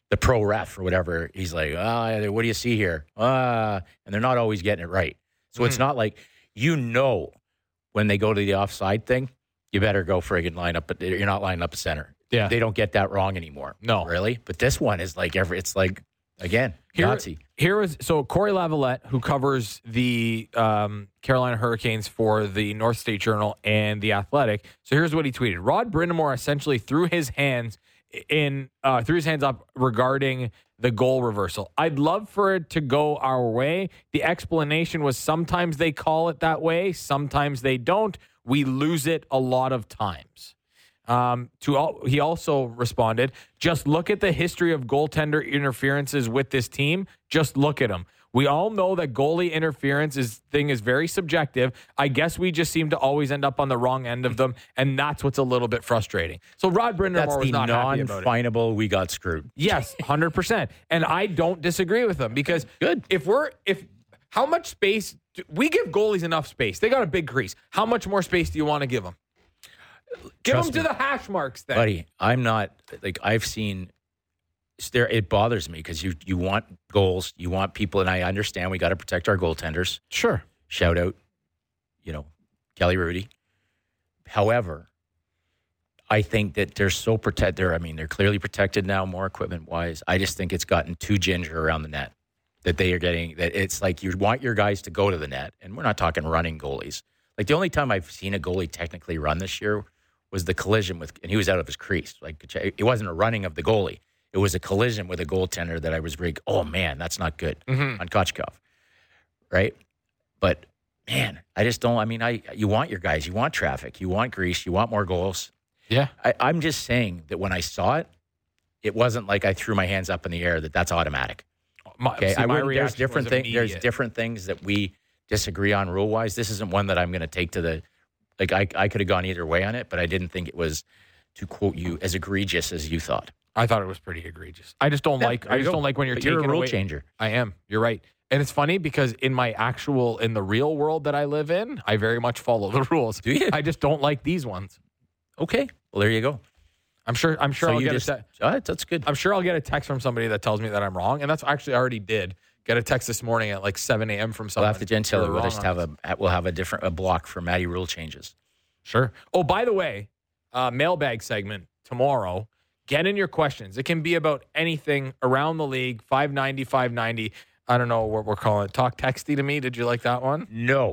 the pro ref or whatever, he's like, oh, what do you see here? Uh, and they're not always getting it right. So mm. it's not like, you know, when they go to the offside thing, you better go friggin' line up, but you're not lining up a center. Yeah. They don't get that wrong anymore. No. Really? But this one is like, every. it's like, again, here, Nazi. Here is, so Corey Lavalette, who covers the um, Carolina Hurricanes for the North State Journal and The Athletic. So here's what he tweeted. Rod Brind'Amour essentially threw his hands in, uh, threw his hands up regarding the goal reversal. I'd love for it to go our way. The explanation was sometimes they call it that way, sometimes they don't. We lose it a lot of times. Um, to all, he also responded, just look at the history of goaltender interferences with this team. Just look at them. We all know that goalie interference is thing is very subjective. I guess we just seem to always end up on the wrong end of them, and that's what's a little bit frustrating. So Rod Brind'Amour was not happy about it. That's the non-finable, we got screwed. Yes, one hundred percent. And I don't disagree with him because Good. if we're if how much space do, we give goalies enough space. They got a big crease. How much more space do you want to give them? Give Trust them to me, the hash marks then. buddy. I'm not like I've seen. There, it bothers me because you you want goals, you want people, and I understand we got to protect our goaltenders. Sure. Shout out, you know, Kelly Rudy. However, I think that they're so protected. I mean, they're clearly protected now, more equipment wise. I just think it's gotten too ginger around the net. That they are getting that it's like you want your guys to go to the net, and we're not talking running goalies. Like the only time I've seen a goalie technically run this year was the collision with, and he was out of his crease. Like it wasn't a running of the goalie. It was a collision with a goaltender that I was like, oh, man, that's not good mm-hmm. on Kochkov, right? But, man, I just don't – I mean, I you want your guys. You want traffic. You want grease. You want more goals. Yeah. I, I'm just saying that when I saw it, it wasn't like I threw my hands up in the air that that's automatic. My, okay, see, I my there's different things. There's immediate. different things that we disagree on rule-wise. This isn't one that I'm going to take to the – like I, I could have gone either way on it, but I didn't think it was, to quote you, as egregious as you thought. I thought it was pretty egregious. I just don't yeah, like. I just go. don't like when you're but taking you're a rule away. changer. I am. You're right, and it's funny because in my actual, in the real world that I live in, I very much follow the rules. Do you? I just don't like these ones. Okay, well there you go. I'm sure. I'm sure so I'll you get just, a. Te- all right, that's good. I'm sure I'll get a text from somebody that tells me that I'm wrong, and that's actually I already did get a text this morning at like seven a.m. from someone. We'll have to Gentile. We'll just have a. We'll have a different a block for Matty rule changes. Sure. Oh, by the way, uh, mailbag segment tomorrow. Get in your questions. It can be about anything around the league. five ninety, five ninety. I don't know what we're calling it. Talk texty to me. Did you like that one? No.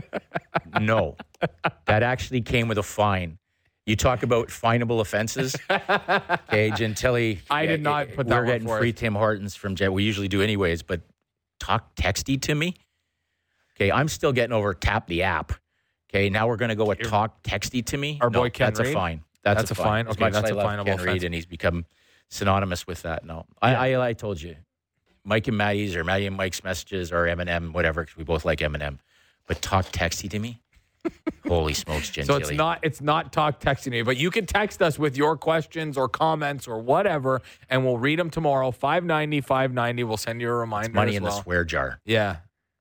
no. That actually came with a fine. You talk about finable offenses. Okay, Gentile. I did not put that We're one getting forth. free Tim Hortons from Jet. We usually do anyways, but talk texty to me? Okay, I'm still getting over tap the app. Okay, now we're going to go with talk texty to me. Our no, boy Ken That's Reid? a fine. That's, That's a, a fine. fine? As Okay, much that's as I a love finable Ken offense. Reid, and he's become synonymous with that. No, I, Yeah. I, I told you, Mike and Maddie's or Maddie and Mike's messages or Eminem, whatever, because we both like Eminem. But talk texty to me? Holy smokes, Gentile. So it's not it's not talk texting me, but you can text us with your questions or comments or whatever, and we'll read them tomorrow. five ninety, five ninety. We'll send you a reminder. It's money as in well. the swear jar. Yeah,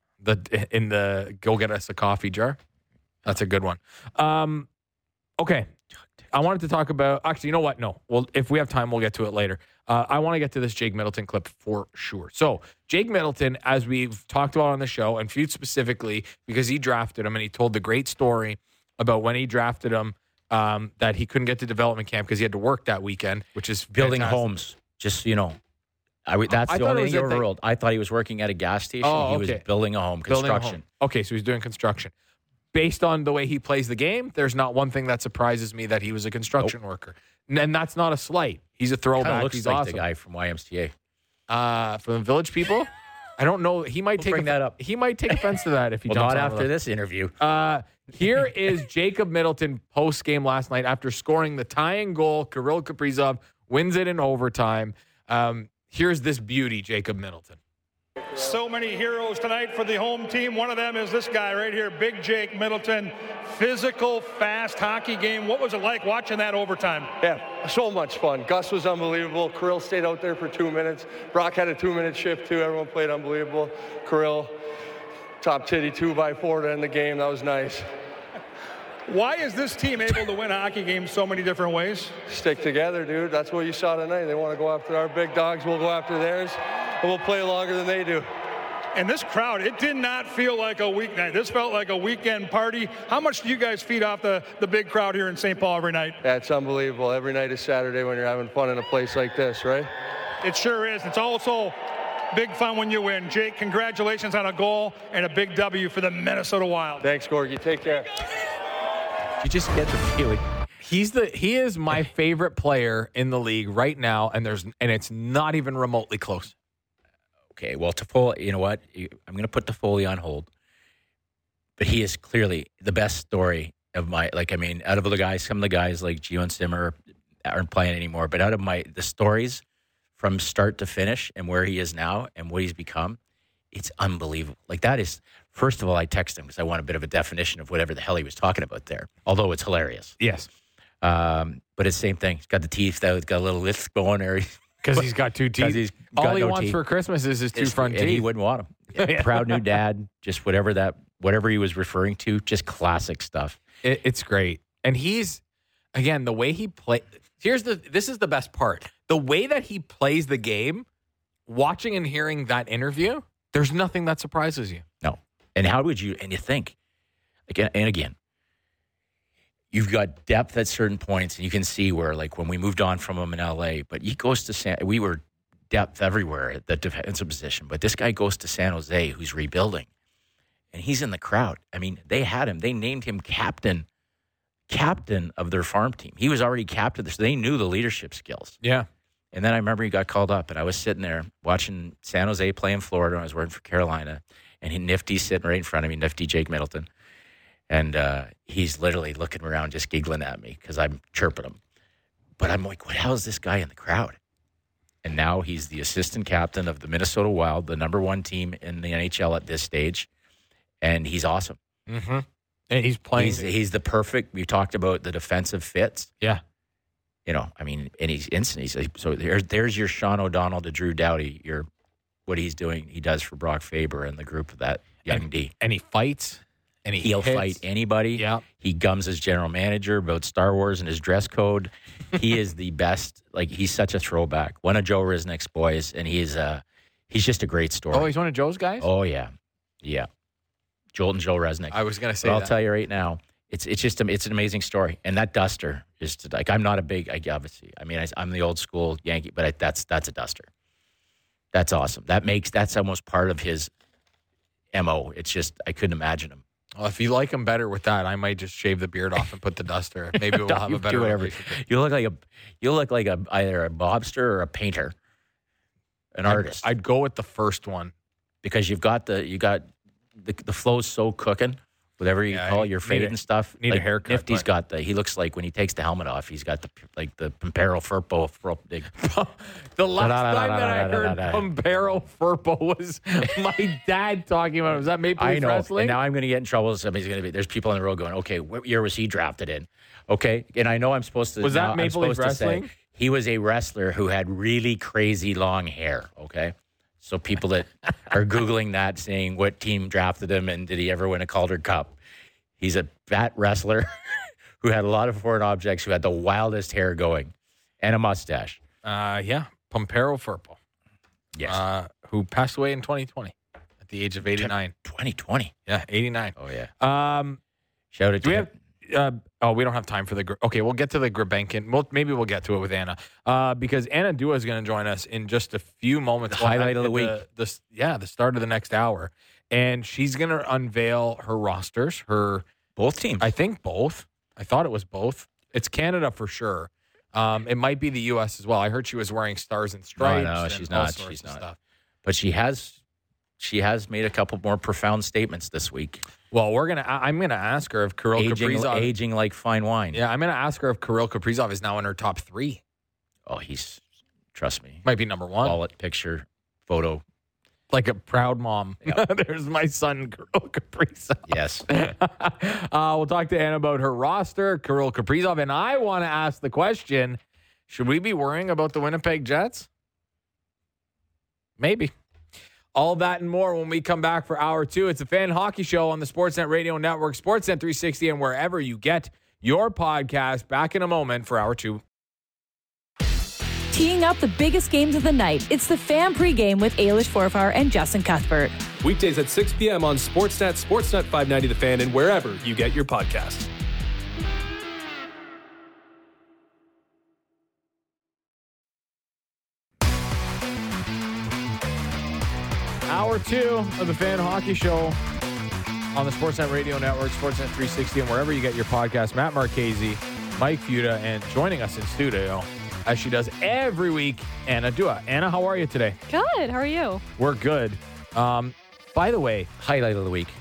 the in the go get us a coffee jar. That's a good one. Um, okay, I wanted to talk about. Actually, you know what? No, well, if we have time, we'll get to it later. Uh, I want to get to this Jake Middleton clip for sure. So Jake Middleton, as we've talked about on the show, and Feud specifically, because he drafted him and he told the great story about when he drafted him, um, that he couldn't get to development camp because he had to work that weekend, which is Building fantastic. homes. Just, you know, I, w- that's I the thought only it was thing at you the- overruled. I thought he was working at a gas station. Oh, He okay. was building a home, Building a construction. home. Okay, so he's doing construction. Based on the way he plays the game, there's not one thing that surprises me that he was a construction nope. worker. And that's not a slight. He's a throwback. Kinda looks He's like awesome. the guy from Y M C A. Uh, from the Village People? I don't know. He might We'll take bring that up. He might take offense to that if he Well, jumps not on after with us. this interview. Uh, here is Jacob Middleton post game last night after scoring the tying goal. Kirill Kaprizov wins it in overtime. Um, here's this beauty, Jacob Middleton. So many heroes tonight for the home team. One of them is this guy right here, Big Jake Middleton. Physical, fast hockey game. What was it like watching that overtime? Yeah, so much fun. Gus was unbelievable. Kirill stayed out there for two minutes. Brock had a two-minute shift, too. Everyone played unbelievable. Kirill, top titty two by four to end the game. That was nice. Why is this team able to win hockey games so many different ways? Stick together, dude. That's what you saw tonight. They want to go after our big dogs. We'll go after theirs, and we'll play longer than they do. And this crowd, it did not feel like a weeknight. This felt like a weekend party. How much do you guys feed off the, the big crowd here in Saint Paul every night? That's unbelievable. Every night is Saturday when you're having fun in a place like this, right? It sure is. It's also big fun when you win. Jake, congratulations on a goal and a big W for the Minnesota Wild. Thanks, Gorgie. Take care. You just get the feeling. He's the he is my favorite player in the league right now, and there's and it's not even remotely close. Okay, well, Toffoli, you know what? I'm going to put Toffoli on hold. But he is clearly the best story of my, like, I mean, out of the guys, some of the guys like Gio and Simmer aren't playing anymore. But out of my, the stories from start to finish and where he is now and what he's become, it's unbelievable. Like, that is, first of all, I text him because I want a bit of a definition of whatever the hell he was talking about there, although it's hilarious. Yes. Um, but it's the same thing. He's got the teeth out, he's got a little lisp going there. Because he's got two teeth. He's All got he no wants teeth. for Christmas is his two It's- front and teeth. he wouldn't want them. Yeah, Yeah. Proud new dad, just whatever that, whatever he was referring to, just classic stuff. It, it's great. And he's, again, the way he play. Here's the, this is the best part. The way that he plays the game, watching and hearing that interview, there's nothing that surprises you. No. And how would you, and you think, again, and again, you've got depth at certain points, and you can see where, like, when we moved on from him in L A, but he goes to San, we were depth everywhere at the defensive position, but this guy goes to San Jose, who's rebuilding, and he's in the crowd. I mean, they had him. They named him captain, captain of their farm team. He was already captain, so they knew the leadership skills. Yeah. And then I remember he got called up, and I was sitting there watching San Jose play in Florida. I was working for Carolina, and he, Nifty's sitting right in front of me, Nifty Jake Middleton. And uh, he's literally looking around just giggling at me because I'm chirping him. But I'm like, what the hell is this guy in the crowd? And now he's the assistant captain of the Minnesota Wild, the number one team in the N H L at this stage. And he's awesome. Mm-hmm. And he's playing. He's, he's the perfect, we talked about the defensive fits. Yeah. You know, I mean, and he's instant. He's, so there's, there's your Sean O'Donnell to Drew Doughty, your, what he's doing, he does for Brock Faber and the group of that young and, D. And he fights. And he He'll hits. fight anybody. Yeah. He gums his general manager about Star Wars and his dress code. He is the best. Like, he's such a throwback. One of Joe Risnick's boys, and he's uh he's just a great story. Oh, he's one of Joe's guys? Oh, yeah. Yeah. Joel and Joe Resnick. I was going to say But I'll that. tell you right now, it's it's just, it's an amazing story. And that duster is, to, like, I'm not a big, I obviously, I mean, I, I'm the old school Yankee, but I, that's that's a duster. That's awesome. That makes, that's almost part of his M O. It's just, I couldn't imagine him. Well, if you like him better with that, I might just shave the beard off and put the duster. Maybe we'll have You a better do whatever. relationship. You look like a you look like a either a mobster or a painter, an artist. I'd, I'd go with the first one. because you've got the you got the the flow's so cooking. Whatever you Yeah, call I it, your need fade a- and stuff. need a like, haircut, Nifty's but- got the. He looks like when he takes the helmet off, he's got the like the Pampero Furpo. Furpo big. The last Da, da, da, time da, that I da, da, heard da, da. Pompero Furpo was my dad talking about it. Was that Maple I Leaf know. Wrestling? And now I'm going to get in trouble. Somebody's going to be. There's people in the road going, okay, what year was he drafted in? Okay, and I know I'm supposed to. Was that now I'm Maple Leaf supposed to say Wrestling? he was a wrestler who had really crazy long hair. Okay. So people that are Googling that, saying what team drafted him and did he ever win a Calder Cup? He's a fat wrestler who had a lot of foreign objects, who had the wildest hair going and a mustache. uh, yeah, Pompero Furpo, Yes. uh, who passed away in twenty twenty at the age of eighty-nine. twenty twenty. Yeah, eighty-nine. Oh, yeah. Um, Shout out do to we him. have? Uh, oh, we don't have time for the. Gr- Okay, we'll get to the Grabenkin. We'll, maybe we'll get to it with Anna, uh, because Anna Dua is going to join us in just a few moments. The We'll highlight have of the the- week. The, yeah, the start of the next hour, and she's going to unveil her rosters. Her, Both teams. I think both. I thought it was both. It's Canada for sure. Um, it might be the U S as well. I heard she was wearing stars and stripes. no, and she's all not. sorts She's of not. Stuff. But she has she has made a couple more profound statements this week. Well, we're gonna. I- I'm gonna ask her if Kirill Aging, Kaprizov. aging like fine wine. Yeah, I'm gonna ask her if Kirill Kaprizov is now in her top three. Oh, he's, trust me, Might be number one. wallet, picture, photo. Like a proud mom. Yep. There's my son, Kirill Kaprizov. Yes. uh, we'll talk to Anna about her roster, Kirill Kaprizov, and I want to ask the question: should we be worrying about the Winnipeg Jets? Maybe. All that and more when we come back for hour two. It's a Fan Hockey Show on the Sportsnet Radio Network, Sportsnet three sixty, and wherever you get your podcast. Back in a moment for hour two. Teeing up the biggest games of the night, it's the Fan Pregame with Ailish Forfar and Justin Cuthbert. Weekdays at six p.m. on Sportsnet, Sportsnet five ninety The Fan, and wherever you get your podcast. Hour two of the Fan Hockey Show on the Sportsnet Radio Network, Sportsnet three sixty, and wherever you get your podcast. Matt Marchese, Mike Futa, and joining us in studio, as she does every week, Anna Dua. Anna, how are you today? Good. How are you? We're good. Um, by the way, Highlight of the week.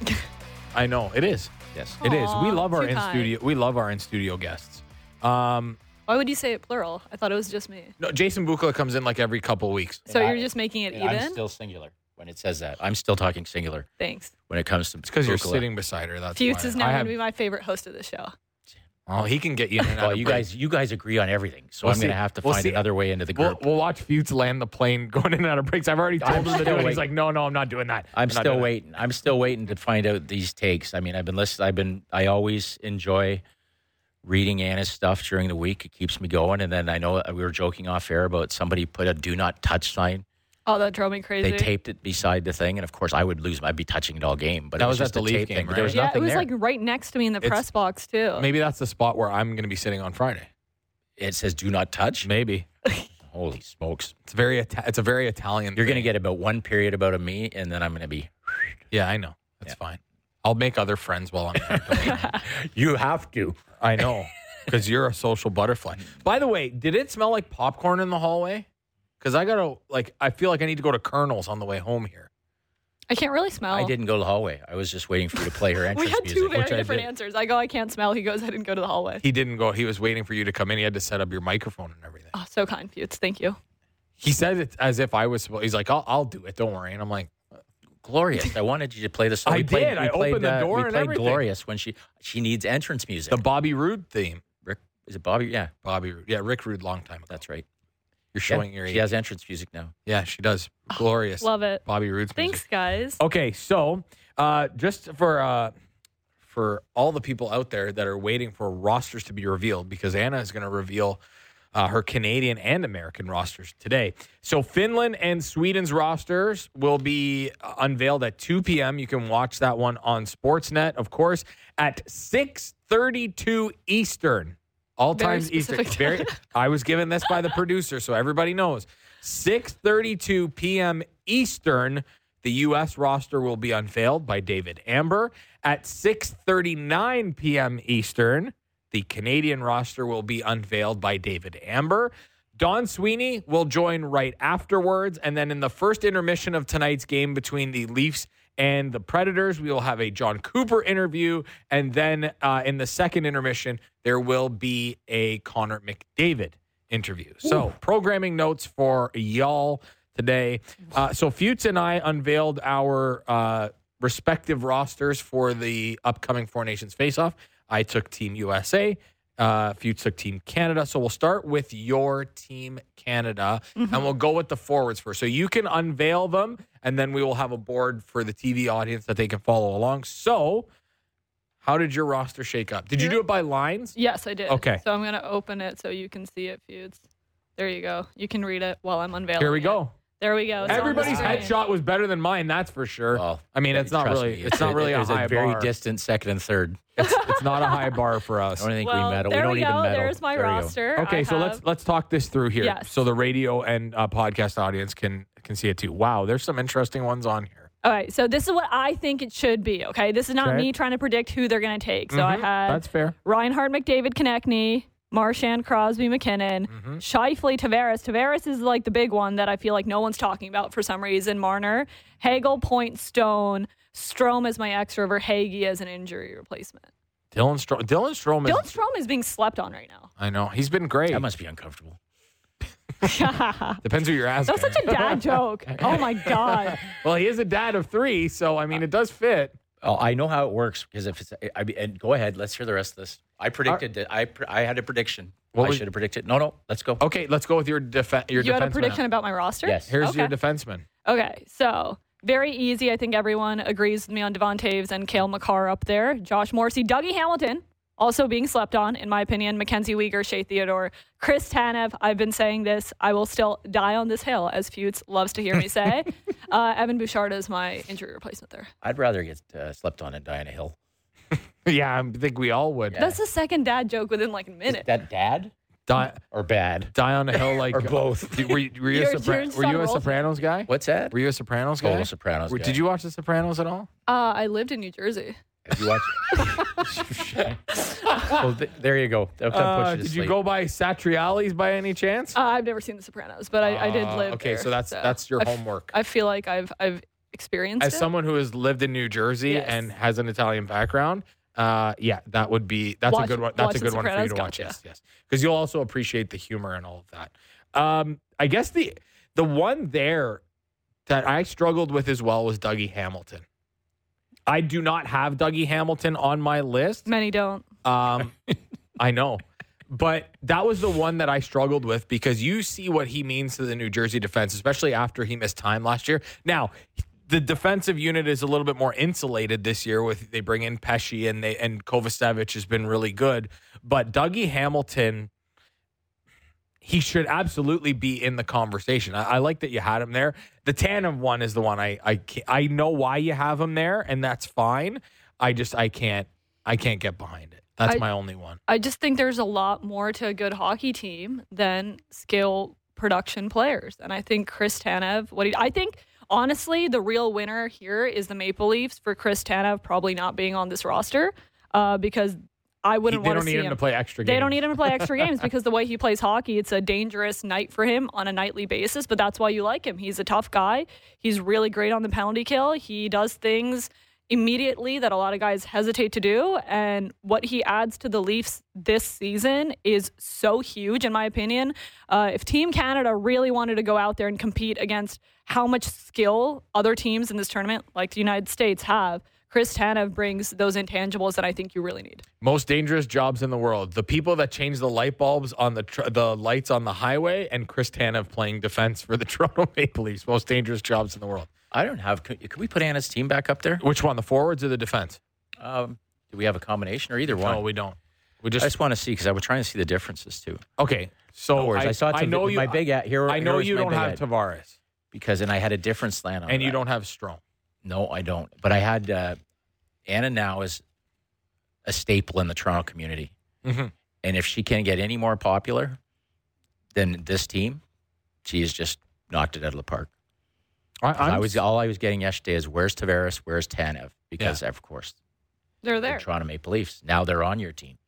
I know it is. Yes. It is. We love our too in kind. studio. We love our in studio guests. Um, Why would you say it plural? I thought it was just me. no, Jason Bukala comes in like every couple weeks. So And you're I- just making it And even? I'm still singular when it says that. I'm still talking singular Thanks. when it comes to It's because you're Bukala. sitting beside her. That's Feuds why. is I now going have- to be my favorite host of the show. Oh, he can get you in and out Well, of you breaks. guys, you guys agree on everything, so We'll I'm going see. to have to We'll find see. another way into the We'll, group. we'll watch Feuds land the plane going in and out of breaks. I've already told I'm him to still do it. He's waiting. like, no, no, I'm not doing that. I'm not still doing that. waiting. I'm still waiting to find out these takes. I mean, I've been listening. I've been. I always enjoy reading Anna's stuff during the week. It keeps me going. And then I know we were joking off air about somebody put a "do not touch" sign. Oh, that drove me crazy. They taped it beside the thing, and of course, I would lose. I'd be touching it all game. But That it was was at just the a Leaf tape game, thing. But there was right? yeah, nothing it was there. like right next to me in the It's- press box, too. Maybe that's the spot where I'm going to be sitting on Friday. It says "do not touch." Maybe. Holy smokes! It's very. Ita- it's a very Italian. You're going to thing. get about one period about a me, and then I'm going to be. Yeah, I know. That's Yeah. fine. I'll make other friends while I'm there. Don't you? You have to. I know, because you're a social butterfly. By the way, did it smell like popcorn in the hallway? Because I gotta like, I feel like I need to go to Colonel's on the way home here. I can't really smell. I didn't go to the hallway. I was just waiting for you to play her entrance We had music. two very which I different did. answers. I go, I can't smell. He goes, I didn't go to the hallway. He didn't go. He was waiting for you to come in. He had to set up your microphone and everything. Oh, so kind, Feuds. Thank you. He said it as if I was. He's like, I'll, I'll do it. Don't worry. And I'm like, Glorious. I wanted you to play the song. I We played- did. we I played, opened the uh, door we and played everything. Glorious when she she needs entrance music. the Bobby Roode theme. Rick, is it Bobby? Yeah, Bobby Roode. Yeah, Rick Rude, long time ago. that's right. You're showing yeah, your age. She has entrance music now. Yeah, she does. Glorious. Love it. Bobby Roode's music. Thanks, guys. Okay, so uh, just for uh, for all the people out there that are waiting for rosters to be revealed, because Anna is going to reveal uh, her Canadian and American rosters today. So Finland and Sweden's rosters will be unveiled at two p.m. You can watch that one on Sportsnet, of course, at six thirty-two Eastern. All Very times Eastern. specific. Very. I was given this by the producer, so everybody knows. six thirty-two p.m. Eastern. The U S roster will be unveiled by David Amber. At six thirty-nine p.m. Eastern, the Canadian roster will be unveiled by David Amber. Don Sweeney will join right afterwards. And then in the first intermission of tonight's game between the Leafs and the Predators, we will have a John Cooper interview. And then uh, in the second intermission, there will be a Connor McDavid interview. So programming notes for y'all today. Uh, so Feuds and I unveiled our uh, respective rosters for the upcoming Four Nations face-off. I took Team U S A. Uh, Feuds took Team Canada. So we'll start with your Team Canada, Mm-hmm. and we'll go with the forwards first. So you can unveil them, and then we will have a board for the T V audience that they can follow along. So how did your roster shake up? Did you do it by lines? Yes, I did. Okay. So I'm going to open it so you can see it, Feuds. There you go. You can read it while I'm unveiling Here we it. go. There we go. It's on the Everybody's screen. headshot was better than mine, that's for sure. Well, I mean, it's not trust really, me, it's not really a there's high a very bar. distant second and third. It's, it's not a high bar for us. I don't think Well, we medal. there we don't we even go. medal. There's my There we go. roster. Okay, I so let's have- let's talk this through here, Yes. so the radio and uh, podcast audience can can see it too. Wow, there's some interesting ones on here. All right, so this is what I think it should be, okay? This is not Okay. me trying to predict who they're going to take. So I Mhm, had that's fair. Reinhard, McDavid, Konechny, Marchand, Crosby, McKinnon, Mm-hmm. Scheifele, Tavares. Tavares is like the big one that I feel like no one's talking about for some reason. Marner, Hagel, Point, Stone, Strome as my extra over Hagee as an injury replacement. Dylan Strom. Dylan Strom is. Dylan Strome is being slept on right now. I know he's been great. That must be uncomfortable. Depends who you're asking. That was such a dad joke. Oh my God. Well, he is a dad of three, so I mean, it does fit. Oh, I know how it works because if it's, I mean, and go ahead, let's hear the rest of this. I predicted it. I pr- I had a prediction. What I was- should have predicted. No, no, let's go. Okay, let's go with your def- your You had a defenseman. prediction about my roster? Yes. Here's Okay. your defenseman. Okay, so Very easy. I think everyone agrees with me on Devon Toews and Cale Makar up there. Josh Morrissey, Dougie Hamilton, also being slept on, in my opinion. Mackenzie Weegar, Shea Theodore, Chris Tanev. I've been saying this. I will still die on this hill, as Feuds loves to hear me say. uh, Evan Bouchard is my injury replacement there. I'd rather get uh, slept on and die on a hill. Yeah, I think we all would. Yeah. That's the second dad joke within like a minute. Is that dad? Die or bad? Die on a hill like or both. Were you, were you, a, Sopra- were you a Sopranos guy? What's that? Were you a Sopranos guy? Oh, a Sopranos were, guy. Did you watch The Sopranos at all? Uh, I lived in New Jersey. Have you watched? Well, th- there you go. That Uh, you did sleep. you go by Satriali's by any chance? Uh, I've never seen The Sopranos, but I, I did Uh, live okay, there. so that's that's your I f- homework. I feel like I've I've experienced As it. someone who has lived in New Jersey Yes. and has an Italian background, uh, yeah, that would be that's Watch- a good one. That's watch a The good one for you Sopranos, to watch. gotcha. Yes, yes, because you'll also appreciate the humor and all of that. Um, I guess the the one there that I struggled with as well was Dougie Hamilton. I do not have Dougie Hamilton on my list. Many don't. Um, I know. But that was the one that I struggled with because you see what he means to the New Jersey defense, especially after he missed time last year. Now, the defensive unit is a little bit more insulated this year with they bring in Pesci and they and Kovacevic has been really good. But Dougie Hamilton, he should absolutely be in the conversation. I, I like that you had him there. The Tanev one is the one I I can't, I know why you have him there, and that's fine. I just I can't I can't get behind it. That's I- my only one. I just think there's a lot more to a good hockey team than skill production players. And I think Chris Tanev, what he, I think, honestly, the real winner here is the Maple Leafs for Chris Tanev probably not being on this roster uh, because I wouldn't They want don't to need see him him. to play extra They games. don't need him to play extra games because the way he plays hockey, it's a dangerous night for him on a nightly basis, but that's why you like him. He's a tough guy. He's really great on the penalty kill. He does things immediately that a lot of guys hesitate to do, and what he adds to the Leafs this season is so huge, in my opinion. Uh, if Team Canada really wanted to go out there and compete against how much skill other teams in this tournament, like the United States, have, Chris Tanev brings those intangibles that I think you really need. Most dangerous jobs in the world. The people that change the light bulbs on the tr- the lights on the highway, and Chris Tanev playing defense for the Toronto Maple Leafs. Most dangerous jobs in the world. I don't have. Could, could we put Anna's team back up there? Which one, the forwards or the defense? Um, do we have a combination or either one? No, we don't. We I just just want to see because I was trying to see the differences too. okay. So No worries. I, saw it. I know you. My big ad, here. I know here's you my don't big have ad. Tavares, because and I had a different slant on and you that. don't have Strome. No, I don't. But I had uh, Anna now is a staple in the Toronto community, Mm-hmm. and if she can get any more popular than this team, she has just knocked it out of the park. I, 'Cause I was all I was getting yesterday is where's Tavares, where's Tanev, because of course They're the there. Toronto Maple Leafs. Now they're on your team,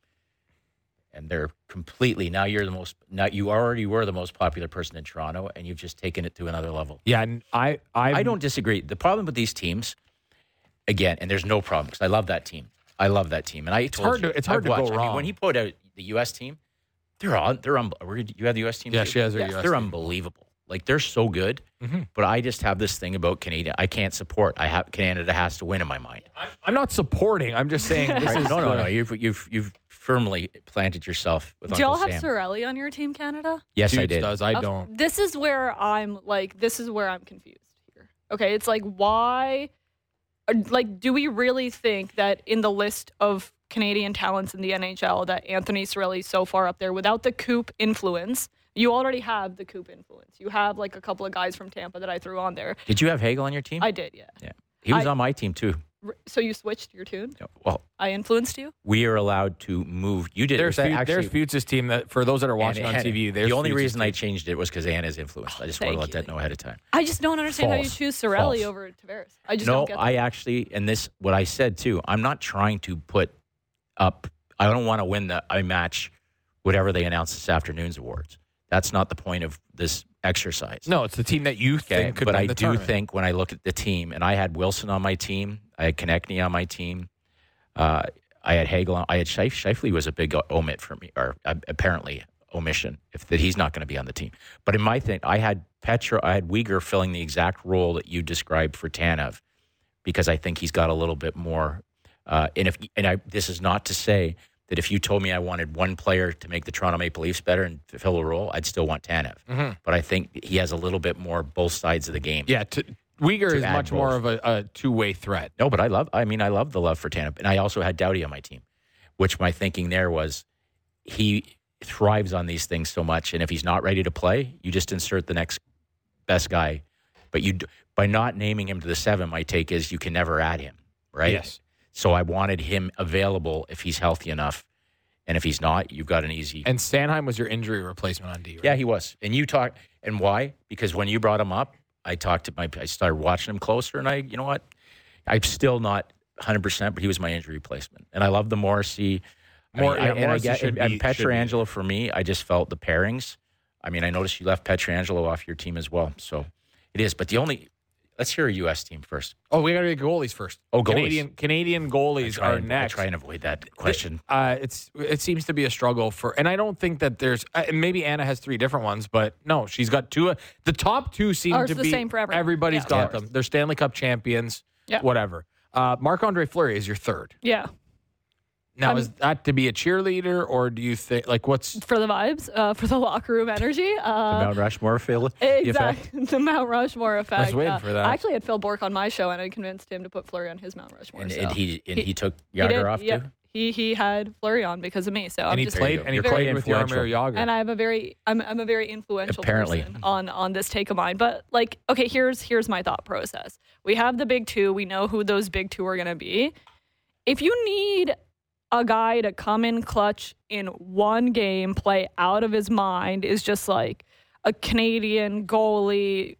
and they're completely now you're the most. Now you already were the most popular person in Toronto, and you've just taken it to another level. Yeah, and I I I don't disagree. The problem with these teams, again, and there's no problem because I love that team. I love that team, and I It's told hard you, to- it's hard I've to go watched- I mean, wrong. when he put out the U S team, they're on. They're un, were you you have the U S team. Yeah, too? she has her U S They're team. unbelievable. Like they're so good. Mm-hmm. But I just have this thing about Canada. I can't support. I have Canada has to win in my mind. I'm not supporting. I'm just saying this Right? is no, no, the- no. You've you've you've firmly planted yourself with Do y'all Uncle have Sam. Cirelli on your team, Canada? Yes, I Dudes did. does. I Of- don't. This is where I'm like, this is where I'm confused here. Okay, it's like, why, uh, like, do we really think that in the list of Canadian talents in the N H L that Anthony Cirelli is so far up there without the Coop influence? You already have the Coop influence. You have like a couple of guys from Tampa that I threw on there. Did you have Hagel on your team? I did, yeah. yeah, he was I- on my team too. R- So you switched your tune? Well, I influenced you? we are allowed to move. You did. There's was that Fu- actually, there's Fuchs' team that for those that are watching and- on T V. and There's the only Fuchs' reason I team. changed it was because Anna's influenced. I just want to Thank let you, that thank know ahead of time. I just don't understand how you False. choose Cirelli False. over Tavares. I just No, don't get that. I actually, and this, what I said too, I'm not trying to put up, I don't want to win the I match whatever they announce this afternoon's awards. That's not the point of this exercise. No, it's the team that you Okay, think could but win I the do tournament. think when I look at the team, and I had Wilson on my team, I had Konechny on my team, uh, I had Hagel on, I had Scheif. Scheifele was a big omit for me, or uh, apparently omission, if that he's not going to be on the team. But in my thing, I had Petra, I had Weegar filling the exact role that you described for Tanev, because I think he's got a little bit more. Uh, and if and I, this is not to say that if you told me I wanted one player to make the Toronto Maple Leafs better and fill a role, I'd still want Tanev. Mm-hmm. But I think he has a little bit more both sides of the game. Yeah, to Uyghur to is add much both. more of a, a two-way threat. No, but I love, I mean, I love the love for Tanev. And I also had Doughty on my team, which my thinking there was he thrives on these things so much. And if he's not ready to play, you just insert the next best guy. But you, by not naming him to the seven, my take is you can never add him, right? Yes. So I wanted him available if he's healthy enough. And if he's not, you've got an easy. And Sanheim was your injury replacement on D, right? Yeah, he was. And you talked, and why? Because when you brought him up, I talked to my, I started watching him closer, and I, you know what? I'm still not one hundred percent, but he was my injury replacement. And I love the Morrissey. I More, mean, yeah, I, and I Morrissey get, should and, be- and should be. Pietrangelo for me, I just felt the pairings. I mean, I noticed you left Pietrangelo off your team as well. So it is. But the only, let's hear a U S team first. Oh, we got to get goalies first. Oh, goalies. Canadian Canadian I goalies try, are and, next. I try and avoid that question. Uh, it's it seems to be a struggle for, and I don't think that there's uh, maybe Anna has three different ones, but no, she's got two. Uh, the top two seem Or it's to the be same for everyone. everybody's Yeah. got Yeah. them. They're Stanley Cup champions. Yeah. Whatever. Uh, Marc-Andre Fleury is your third. Yeah. Now, I'm- is that to be a cheerleader, or do you think like what's For the vibes, uh, for the locker room energy. Uh, the Mount Rushmore feel the effect? Exactly. The Mount Rushmore effect. I was waiting Uh, for that. I actually had Phil Bork on my show, and I convinced him to put Fleury on his Mount Rushmore. And, so. and he and he, He- took He did, Yager off yep. too? He he had Fleury on because of me. So I'm and he just played go. and he You're played quite with Jaromir influential. Jagr. and I have a very I'm I'm a very influential Apparently. person on on this take of mine. But like, okay, here's here's my thought process. We have the big two. We know who those big two are going to be. If you need a guy to come in clutch in one game, play out of his mind, is just like a Canadian goalie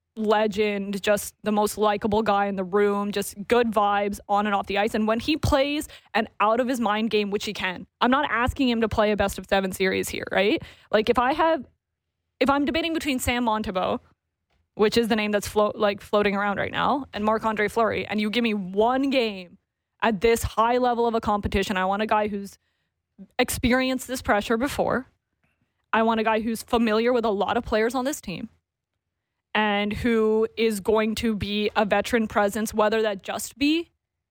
legend, just the most likable guy in the room, just good vibes on and off the ice. And when he plays an out of his mind game, which he can, I'm not asking him to play a best of seven series here, right? Like if I have, if I'm debating between Sam Montembeault, which is the name that's float like floating around right now, and Marc-Andre Fleury, and you give me one game at this high level of a competition, I want a guy who's experienced this pressure before. I want a guy who's familiar with a lot of players on this team and who is going to be a veteran presence, whether that just be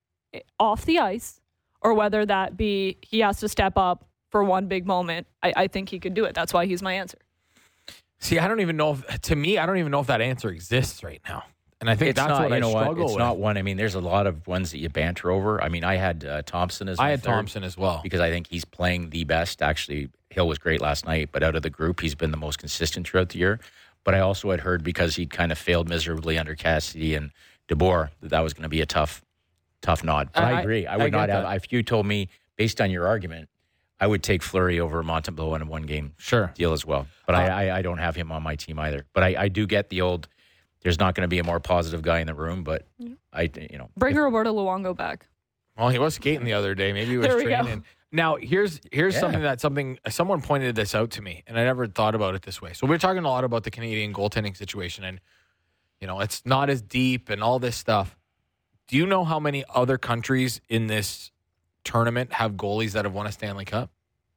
off the ice or whether that be he has to step up for one big moment. I, I think he could do it. That's why he's my answer. See, I don't even know if, to me, I don't even know if that answer exists right now. And I think It's that's not, what you I know struggle what? It's with. not one. I mean, there's a lot of ones that you banter over. I mean, I had uh, Thompson as I my had third Thompson as well. because I think he's playing the best. Actually, Hill was great last night, but out of the group, he's been the most consistent throughout the year. But I also had heard because he kind of failed miserably under Cassidy and DeBoer that that was going to be a tough, tough nod. But I, I- agree. I I would get not have. that. If you told me based on your argument, I would take Fleury over Montembeault in a one-game Sure. deal as well. But Uh, I, I, I don't have him on my team either. But I, I do get the old. There's not going to be a more positive guy in the room, but I, you know, Bring Roberto Luongo back. Well, he was skating the other day. Maybe he was There we go. training. Now, here's here's Yeah. something that something someone pointed this out to me, and I never thought about it this way. So we're talking a lot about the Canadian goaltending situation, and you know it's not as deep and all this stuff. Do you know how many other countries in this tournament have goalies that have won a Stanley Cup?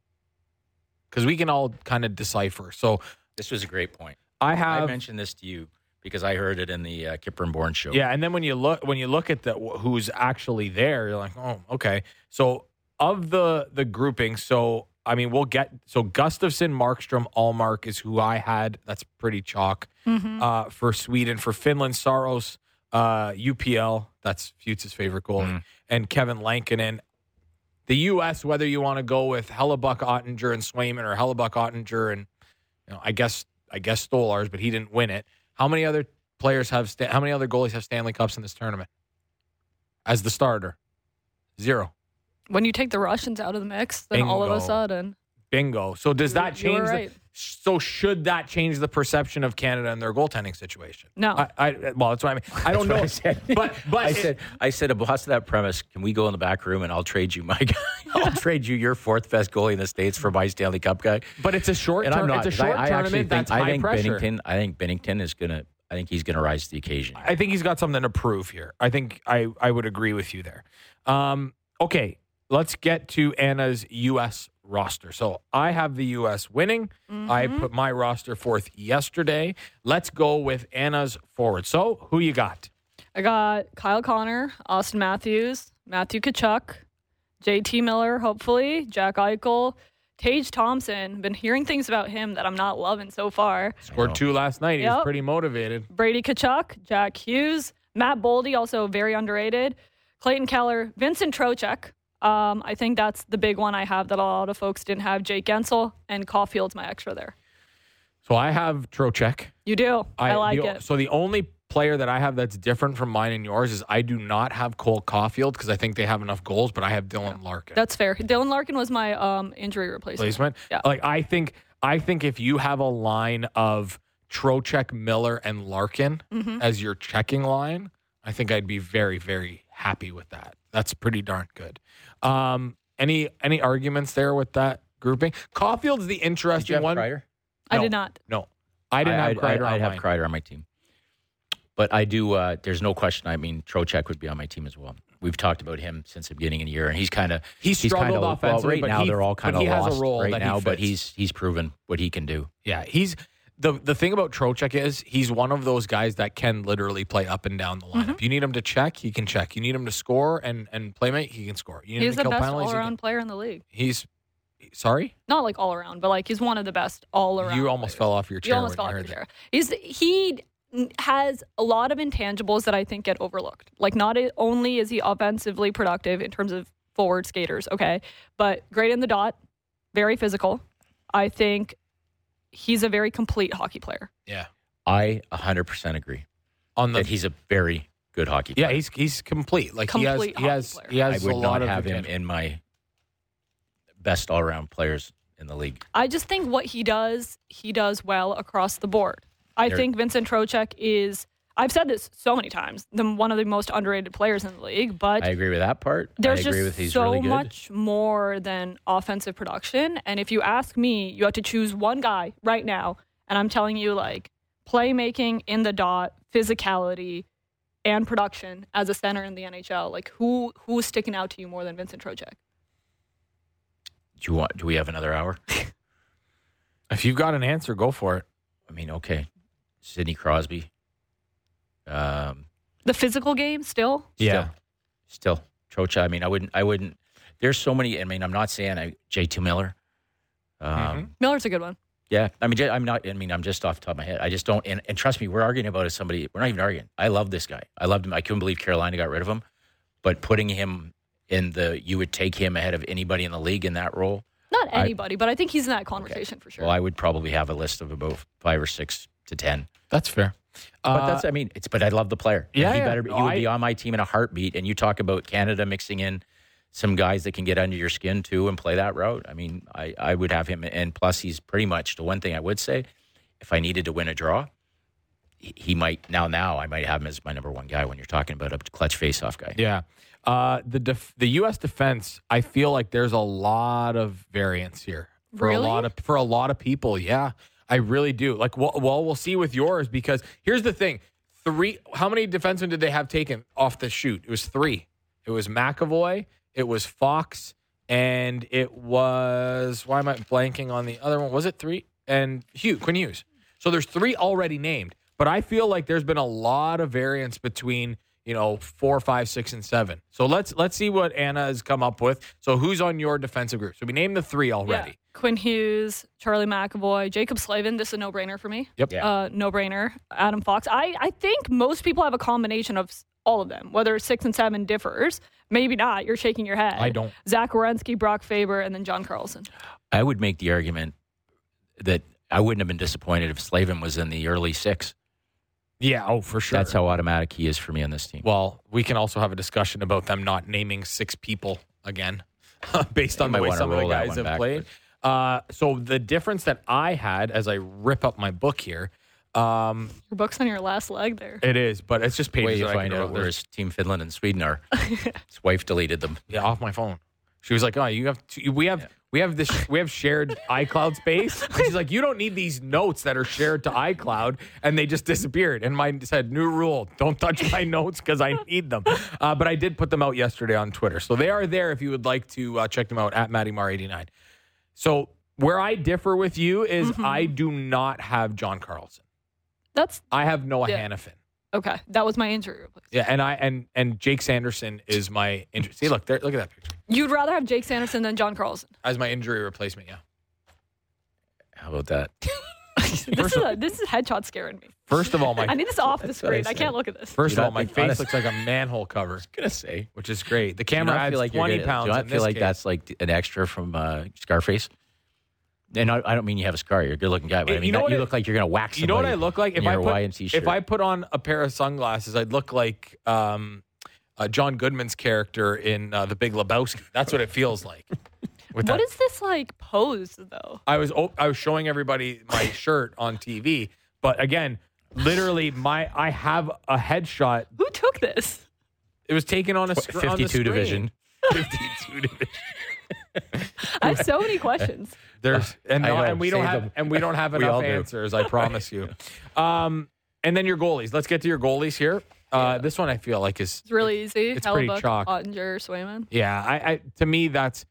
Because we can all kind of decipher. So this was a great point. I I have mentioned this to you because I heard it in the uh, Kipper and Bourne show. Yeah, and then when you look when you look at the who's actually there, you're like, oh, okay. So of the the grouping, so I mean, we'll get so Gustafsson, Markstrom, Allmark is who I had. That's pretty chalk Mm-hmm. uh, for Sweden. For Finland, Saros, uh, U P L. That's Futz's favorite goalie, Mhm. and Kevin Lankinen. The U S, whether you want to go with Hellebuck, Ottinger, and Swayman, or Hellebuck, Ottinger, and you know, I guess I guess Stolarz, but he didn't win it. How many other players have? Sta- how many other goalies have Stanley Cups in this tournament as the starter? Zero. When you take the Russians out of the mix, then all of a Bingo. sudden, Bingo. So does that You were change? The, right. so should that change the perception of Canada and their goaltending situation? No. I, I well, that's what I mean. I don't That's what know. I said. But but I it- said, I said, boss to that premise, can we go in the back room and I'll trade you my guy? I'll trade you your fourth best goalie in the States for my Stanley Cup guy. but it's a short. And I'm Term, not. it's a 'cause short I, I actually tournament. think, That's I high think pressure. Bennington. I think Bennington is gonna. I think he's gonna rise to the occasion. I think he's got something to prove here. I think I, I would agree with you there. Um, okay, let's get to Anna's U S roster. So I have the U S winning. Mm-hmm. I put my roster forth yesterday. Let's go with Anna's forward. So who you got? I got Kyle Connor, Austin Matthews, Matthew Tkachuk, J T Miller, hopefully, Jack Eichel, Tage Thompson, been hearing things about him that I'm not loving so far. Scored two last night. He Yep. was pretty motivated. Brady Tkachuk, Jack Hughes, Matt Boldy, also very underrated. Clayton Keller, Vincent Trocheck. Um, I think that's the big one I have that a lot of folks didn't have. Jake Gensel and Caulfield's my extra there. So I have Trocheck. You do. I, I like the, it. So the only player that I have that's different from mine and yours is I do not have Cole Caulfield because I think they have enough goals, but I have Dylan yeah. Larkin. That's fair. Dylan Larkin was my um, injury replacement. Replacement? Yeah. Like I think I think if you have a line of Trocheck, Miller, and Larkin mm-hmm. as your checking line, I think I'd be very, very happy with that. That's pretty darn good. Um, any any arguments there with that grouping? Caulfield's the interesting did you have one. Kreider? I no, did not. No. I didn't I, have I'd, Kreider I'd, on I'd have mine. Kreider on my team. But I do, uh, there's no question. I mean, Trocheck would be on my team as well. We've talked about him since the beginning of the year, and he's kind of he's he's kind struggled of offensively. well, right now he, they're all kind of he has lost a role right that now, he but fits. he's he's proven what he can do. Yeah, he's the the thing about Trocheck is he's one of those guys that can literally play up and down the lineup. Mm-hmm. You need him to check, he can check. You need him to score and and playmate, he can score. You need He's him to the kill best penalties, all-around player in the league. He's sorry, not like all around, but like he's one of the best all around. You almost players. fell off your chair. You almost when fell you off your heard chair. He's he has a lot of intangibles that I think get overlooked. Like not only is he offensively productive in terms of forward skaters, okay, but great in the dot, very physical. I think he's a very complete hockey player. Yeah, I one hundred percent agree on the, that he's a very good hockey player. Yeah, he's he's complete. Like complete he has hockey he has player. he has I would a lot not of have him potential. in my best all-around players in the league. I just think what he does, he does well across the board. I There- think Vincent Trocheck is, I've said this so many times, the, one of the most underrated players in the league, but I agree with that part. there's I agree just with he's so really good. much more than offensive production. And if you ask me, you have to choose one guy right now, and I'm telling you, like, playmaking in the dot, physicality, and production as a center in the N H L, like, who who's sticking out to you more than Vincent Trocheck? Do you want? Do we have another hour? If you've got an answer, go for it. I mean, okay, Sidney Crosby. Um, The physical game still? Yeah. Still, still. Trocheck. I mean, I wouldn't. I wouldn't. There's so many. I mean, I'm not saying I J T Miller. Um, Mm-hmm. Miller's a good one. Yeah, I mean, j- I'm not. I mean, I'm just off the top of my head. I just don't. And, and trust me, we're arguing about it. Somebody. We're not even arguing. I love this guy. I loved him. I couldn't believe Carolina got rid of him. But putting him in the, you would take him ahead of anybody in the league in that role. Not anybody, I, but I think he's in that conversation okay. for sure. Well, I would probably have a list of about five or six to ten. That's fair. But that's, I mean, it's. But I love the player. Yeah, he yeah. better. No, he would I, be on my team in a heartbeat. And you talk about Canada mixing in some guys that can get under your skin too and play that route. I mean, I, I would have him. And plus, he's pretty much the one thing I would say. If I needed to win a draw, he, he might now. Now I might have him as my number one guy when you're talking about a clutch face-off guy. Yeah. Uh, the def- the U S defense, I feel like there's a lot of variance here for Really? a lot of for a lot of people. Yeah, I really do. Like, well, well, we'll see with yours because here's the thing: three. How many defensemen did they have taken off the shoot? It was three. It was McAvoy, it was Fox, and it was why am I blanking on the other one? Was it three? And Hugh Quinn Hughes. So there's three already named, but I feel like there's been a lot of variance between. You know, four, five, six, and seven. So let's let's see what Anna has come up with. So who's on your defensive group? So we named the three already. Yeah. Quinn Hughes, Charlie McAvoy, Jacob Slavin. This is a no-brainer for me. Yep. Yeah. Uh, no-brainer. Adam Fox. I, I think most people have a combination of all of them. Whether six and seven differs, maybe not. You're shaking your head. I don't. Zach Werenski, Brock Faber, and then John Carlson. I would make the argument that I wouldn't have been disappointed if Slavin was in the early six. Yeah, oh, for sure. That's how automatic he is for me on this team. Well, we can also have a discussion about them not naming six people again based on might the way wanna some of the roll that guys one have back, played. Uh, so the difference that I had as I rip up my book here, um, Your book's on your last leg there. it is, but it's just the way pages you that I find can out write. where his team Finland and Sweden are. His wife deleted them. Yeah, off my phone. She was like, "Oh, you have to, we have." Yeah. We have this. We have shared iCloud space. And she's like, you don't need these notes that are shared to iCloud, and they just disappeared. And mine said, new rule: don't touch my notes because I need them. Uh, but I did put them out yesterday on Twitter, so they are there if you would like to uh, check them out at Matty Mar eighty-nine. So where I differ with you is mm-hmm. I do not have John Carlson. That's I have Noah yeah. Hannafin. Okay, that was my injury replacement. Yeah, and I and and Jake Sanderson is my injury. See, look there, look at that picture. You'd rather have Jake Sanderson than John Carlson. As my injury replacement, yeah. How about that? this, is a, this is headshot scaring me. First of all, my I need this off the That's what I screen. I, said. can't look at this. first You of all, don't my think- face honest- looks like a manhole cover, I was gonna say. which is great. The Do you camera not adds feel like you're twenty getting- pounds. Do you not in feel this like case. that's like an extra from uh, Scarface? And I, I don't mean you have a scar. You're a good-looking guy, but I You mean know that, what you it- look like you're gonna whack You know somebody. what I look like in if I your put Hawaiian t-shirt. if I put on a pair of sunglasses? I'd look like um, uh, John Goodman's character in uh, The Big Lebowski. That's what it feels like. With What that. is this like pose though? I was oh, I was showing everybody my shirt on T V, but again, literally my I have a headshot. Who took this? It was taken on a sc- on the fifty-two screen. division. fifty-two division. I have so many questions. There's and, I no- know, and we don't save have them. and we don't have We enough all do. answers. I promise you. Um, and then your goalies. Let's get to your goalies here. Uh, This one I feel like is It's really easy. It's pretty Hellebuck, chalk. Ottinger, Swayman. yeah. I, I to me that's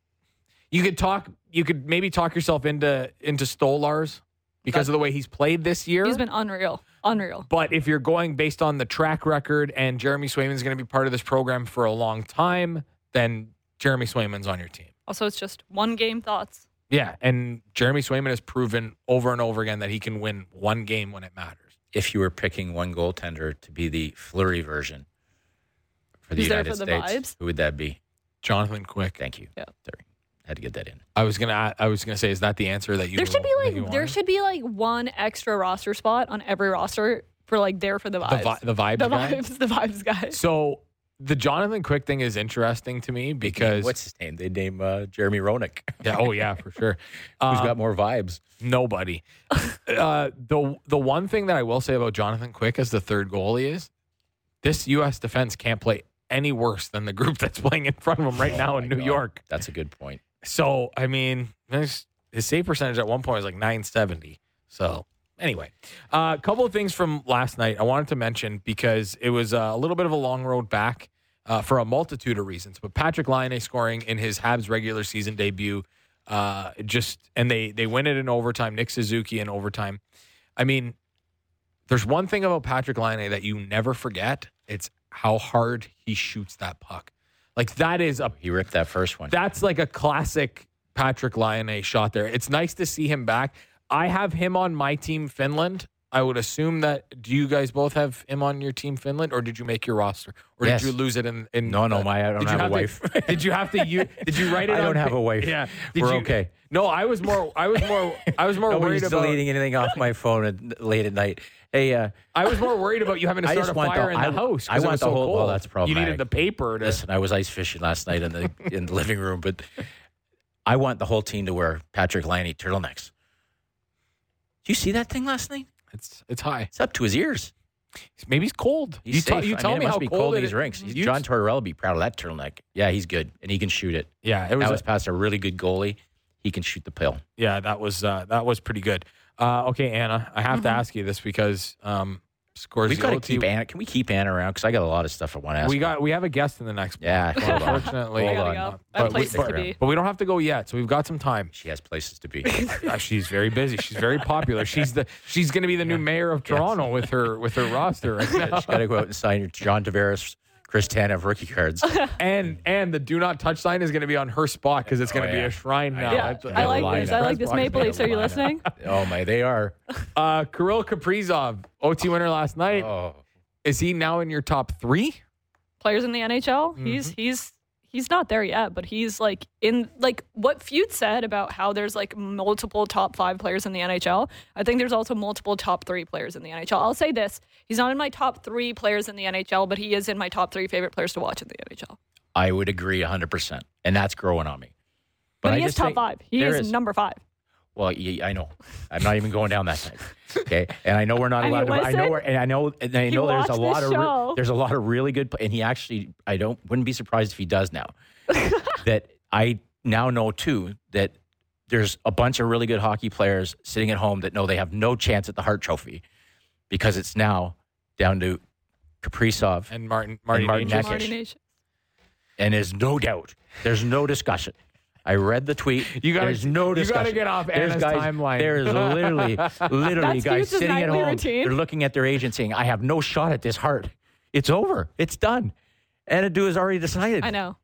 you could talk. You could maybe talk yourself into into Stolars because of the way he's played this year. He's been unreal. Unreal. But if you're going based on the track record and Jeremy Swayman's going to be part of this program for a long time, then Jeremy Swayman's on your team. Also, it's just one game thoughts. Yeah, and Jeremy Swayman has proven over and over again that he can win one game when it matters. If you were picking one goaltender to be the Fleury version for the Who's there United for the States, vibes? who would that be? Jonathan Quick. Thank you. Yeah. Sorry. Had to get that in. I was gonna. I was gonna say, is that the answer that you? There should be that you like there wanted? should be like one extra roster spot on every roster for like there for the the, vibes. vi- the vibes the guy. vibes, the vibes guy. So the Jonathan Quick thing is interesting to me because What's his name? They name uh, Jeremy Roenick. yeah, oh yeah, for sure. Who's Um, got more vibes? Nobody. uh, the the one thing that I will say about Jonathan Quick as the third goalie is this U S defense can't play any worse than the group that's playing in front of him right now Oh in my New God. York. That's a good point. So I mean, his, his save percentage at one point was like nine seventy. So anyway, a uh, couple of things from last night I wanted to mention because it was uh, a little bit of a long road back uh, for a multitude of reasons. But Patrick Laine scoring in his Habs regular season debut. Uh, just and they they win it in overtime. Nick Suzuki in overtime. I mean, there's one thing about Patrick Laine that you never forget. It's how hard he shoots that puck. Like that is a He ripped that first one. that's like a classic Patrick Laine shot there. It's nice to see him back. I have him on my team, Finland. I would assume that. Do you guys both have him on your team, Finland, or did you make your roster, or Yes. did you lose it in? in No, no, uh, my- I don't did you have a to- wife. did you have to? You did you write it? I on don't have pa- a wife. Yeah, Did We're you- okay. No, I was more. I was more. I was more Nobody's worried about. deleting anything off my phone at, late at night. Hey, uh, I was more worried about you having to I start just a want the- fire in the I- house. 'cause I it want was the so whole- well, cold. that's You problematic. needed the paper to. listen, I was ice fishing last night in the in the living room, but I want the whole team to wear Patrick Laine turtlenecks. Did you see that thing last night? It's it's high. It's up to his ears. Maybe he's cold. He's you, safe. t- you I tell mean, me it must how be cold, cold it in his is. rinks. You John t- Tortorella would be proud of that turtleneck. Yeah, he's good, and he can shoot it. Yeah, it was. That a- was past a really good goalie. He can shoot the pill. Yeah, that was uh, that was pretty good. Uh, okay, Anna, I have Mm-hmm. to ask you this because um, scores. We've got to keep Anna. Can we keep Anna around? Because I got a lot of stuff I want to ask. We her. got we have a guest in the next. Yeah, block. hold on. Unfortunately, I Hold gotta on. go. I have But we- places to be. but we don't have to go yet, so we've got some time. She has places to be. Uh, she's very busy. She's very popular. She's the she's going to be the new mayor of Toronto with her with her roster right now. She's got to go out and sign your John Tavares, Chris Tanev rookie cards. And and the do not touch sign is going to be on her spot because it's going to Oh, be yeah. a shrine now. Yeah, at the- I like line this. up. I like this. Maple Leafs, are you listening? Oh my, they are. Uh, Kirill Kaprizov, O T winner last night. Oh, Is he now in your top three? Players in the N H L. He's he's he's not there yet, but he's like in like what Feud said about how there's like multiple top five players in the N H L. I think there's also multiple top three players in the N H L. I'll say this: he's not in my top three players in the N H L, but he is in my top three favorite players to watch in the N H L. I would agree one hundred percent, and that's growing on me. But, I he is just top think five. He there is, number five. Well, yeah, I know. I'm not even going down that side. Okay, and I know we're not I allowed mean, to. I know, listen, we're, and I know, and I he know there's a watched lot this of re- show. there's a lot of really good. And he actually, I don't wouldn't be surprised if he does now. That I now know too that there's a bunch of really good hockey players sitting at home that know they have no chance at the Hart Trophy because it's now down to Kaprizov And Martin Martin, Martin Necas. Necas. Marty Nation. and there's no doubt, there's no discussion. I read the tweet. You gotta- There's no you gotta discussion. get off There's Anna's guys, timeline. There's literally, literally That's guys Fuchs' sitting at nightly home. routine. They're looking at their agent saying, "I have no shot at this Hart. It's over. It's done." Anadu has already decided. I know.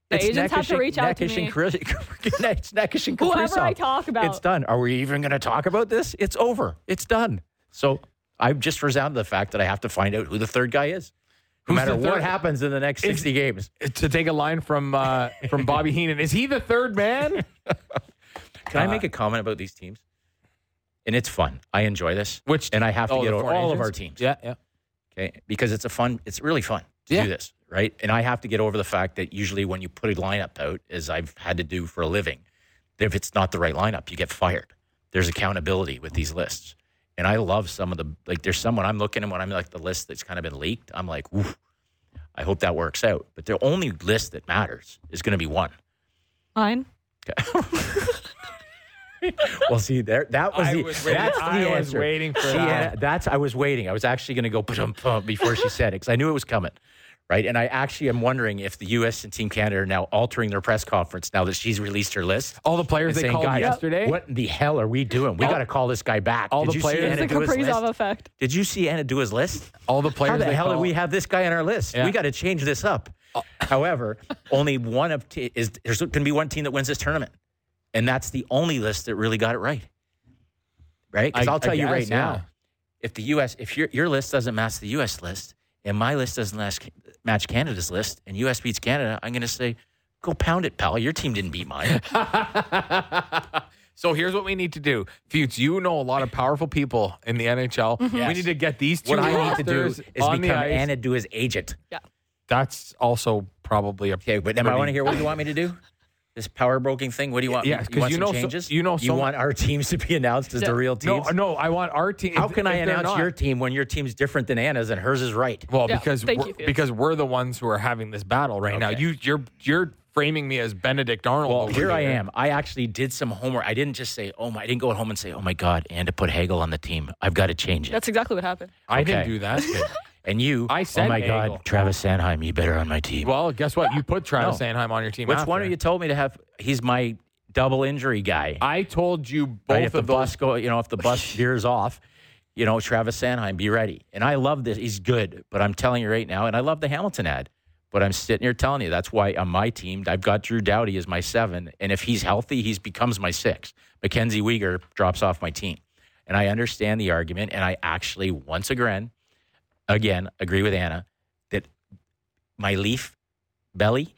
The agents have to reach out to me. It's Neckish and Kaprizov. Whoever I talk about. It's done. Are we even going to talk about this? It's over. It's done. So I've just resounded the fact that I have to find out who the third guy is. No Who's matter the what third? happens in the next sixty games. To take a line from uh, from Bobby Heenan, is he the third man? Can I Uh, make a comment about these teams? And it's fun. I enjoy this. Which and I have to oh, get the over four all of nations? our teams. Yeah, yeah. Okay, because it's a fun. It's really fun to Yeah. do this, right? And I have to get over the fact that usually when you put a lineup out, as I've had to do for a living, if it's not the right lineup, you get fired. There's accountability with these lists, and I love some of the like. There's someone I'm looking at when I'm like the list that's kind of been leaked. I'm like, oof, I hope that works out. But the only list that matters is going to be one. Mine. Well, see, there that was I the was waiting- that's the I answer. was waiting for See, that. Anna, that's I was waiting. I was actually going to go pum before she said it because I knew it was coming, right? And I actually am wondering if the U S and Team Canada are now altering their press conference now that she's released her list. All the players and they saying, called "Guys, yesterday. what in the hell are we doing? We All- got to call this guy back." all Did the you players- see It's Anna the do his Kaprizov list? effect. Did you see Anna do his list? All the players. How the they hell call, do we have this guy on our list? Yeah. We got to change this up. However, only one of t- is there's going to be one team that wins this tournament, and that's the only list that really got it right. Right? Because I- I'll tell I you right guess, now, yeah. if the U S if your your list doesn't match the U S list, and my list doesn't last, match Canada's list, and U S beats Canada, I'm going to say, go pound it, pal. Your team didn't beat mine. So here's what we need to do. Feuds, you know a lot of powerful people in the N H L. We Yes. need to get these two What I need to do rosters is on the become ice. Anna do his agent. Yeah. That's also probably a Okay, but then I pretty- want to hear what do you want me to do? This power broking thing. What do you want? Yes, you 'cause want you some know so- changes. you know you so- want our teams to be announced as Yeah. the real No, teams. no, I want our team. How if- can I if they're announce not- your team when your team's different than Anna's and hers is right? Well, Yeah, because thank we're, you, Feuds. because we're the ones who are having this battle right now. Okay. You you're you're framing me as Benedict Arnold. Well, over here I here. am. I actually did some homework. I didn't just say, "Oh my!" I didn't go at home and say, "Oh my God," and to put Hagel on the team. I've got to change it. That's exactly what happened. I Okay. didn't do that. And you, I said "Oh my Hagel. God, Travis Sanheim, you better on my team." Well, guess what? You put Travis No. Sanheim on your team. Which after. one of you told me to have? He's my double injury guy. I told you both Right? If the of those. bus go, you know, if the bus veers off, you know, Travis Sanheim, be ready. And I love this. He's good, but I'm telling you right now, and I love the Hamilton ad. But I'm sitting here telling you that's why on my team I've got Drew Doughty as my seven, and if he's healthy, he becomes my six. Mackenzie Weegar drops off my team, and I understand the argument, and I actually once again, again agree with Anna that my Leaf belly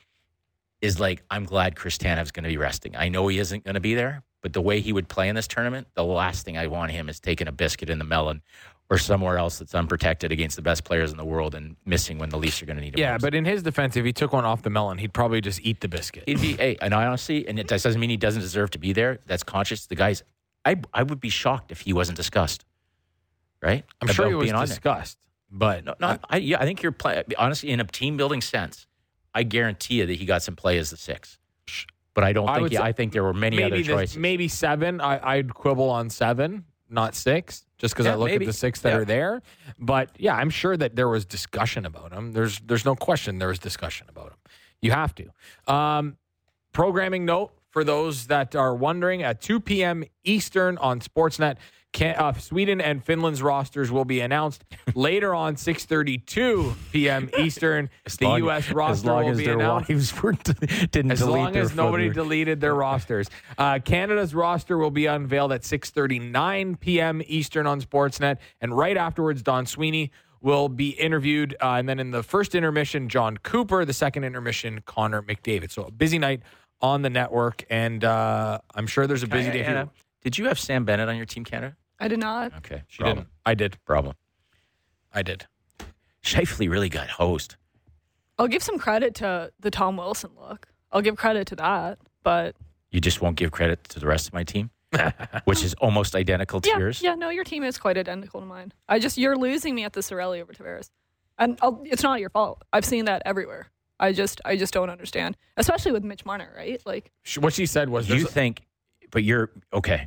is like I'm glad Chris Tanev's going to be resting. I know he isn't going to be there, but the way he would play in this tournament, the last thing I want him is taking a biscuit in the melon or somewhere else that's unprotected against the best players in the world and missing when the Leafs are going to need him. Yeah, most. but in his defense, if he took one off the melon, he'd probably just eat the biscuit. He'd be, hey, and I honestly, and it doesn't mean he doesn't deserve to be there. That's conscious. The guys, I I would be shocked if he wasn't discussed. Right? I'm sure About he was being on there. discussed, but No, no I, yeah, I think you're playing. Honestly, in a team building sense, I guarantee you that he got some play as the six. But I don't I think. would Yeah, say I think there were many maybe other the- choices. maybe seven. I, I'd quibble on seven, not six, just because Yeah, I look maybe. at the six that Yeah. are there. But yeah, I'm sure that there was discussion about him. There's there's no question there was discussion about him. You have to. Um, programming note for those that are wondering: at two p.m. Eastern on Sportsnet, can, uh, Sweden and Finland's rosters will be announced later on six thirty-two p.m. Eastern. the long- U S as roster long will as be their announced. wives were, didn't As delete long their as nobody photo. deleted their rosters. Uh, Canada's roster will be unveiled at six thirty-nine p.m. Eastern on Sportsnet. And right afterwards, Don Sweeney will be interviewed. Uh, and then in the first intermission, John Cooper. The second intermission, Connor McDavid. So a busy night on the network. And uh, I'm sure there's a busy day. Anna, for did you have Sam Bennett on your team, Canada? I did not. Okay. She problem. didn't. I did. Problem. I did. Shifley really got hosed. I'll give some credit to the Tom Wilson look. I'll give credit to that, but You just won't give credit to the rest of my team, which is almost identical to yeah, yours. yeah, no, your team is quite identical to mine. I just you're losing me at the Cirelli over Tavares, and I'll, it's not your fault. I've seen that everywhere. I just I just don't understand, especially with Mitch Marner, right? Like She- What she said was, You there's- think, but you're okay.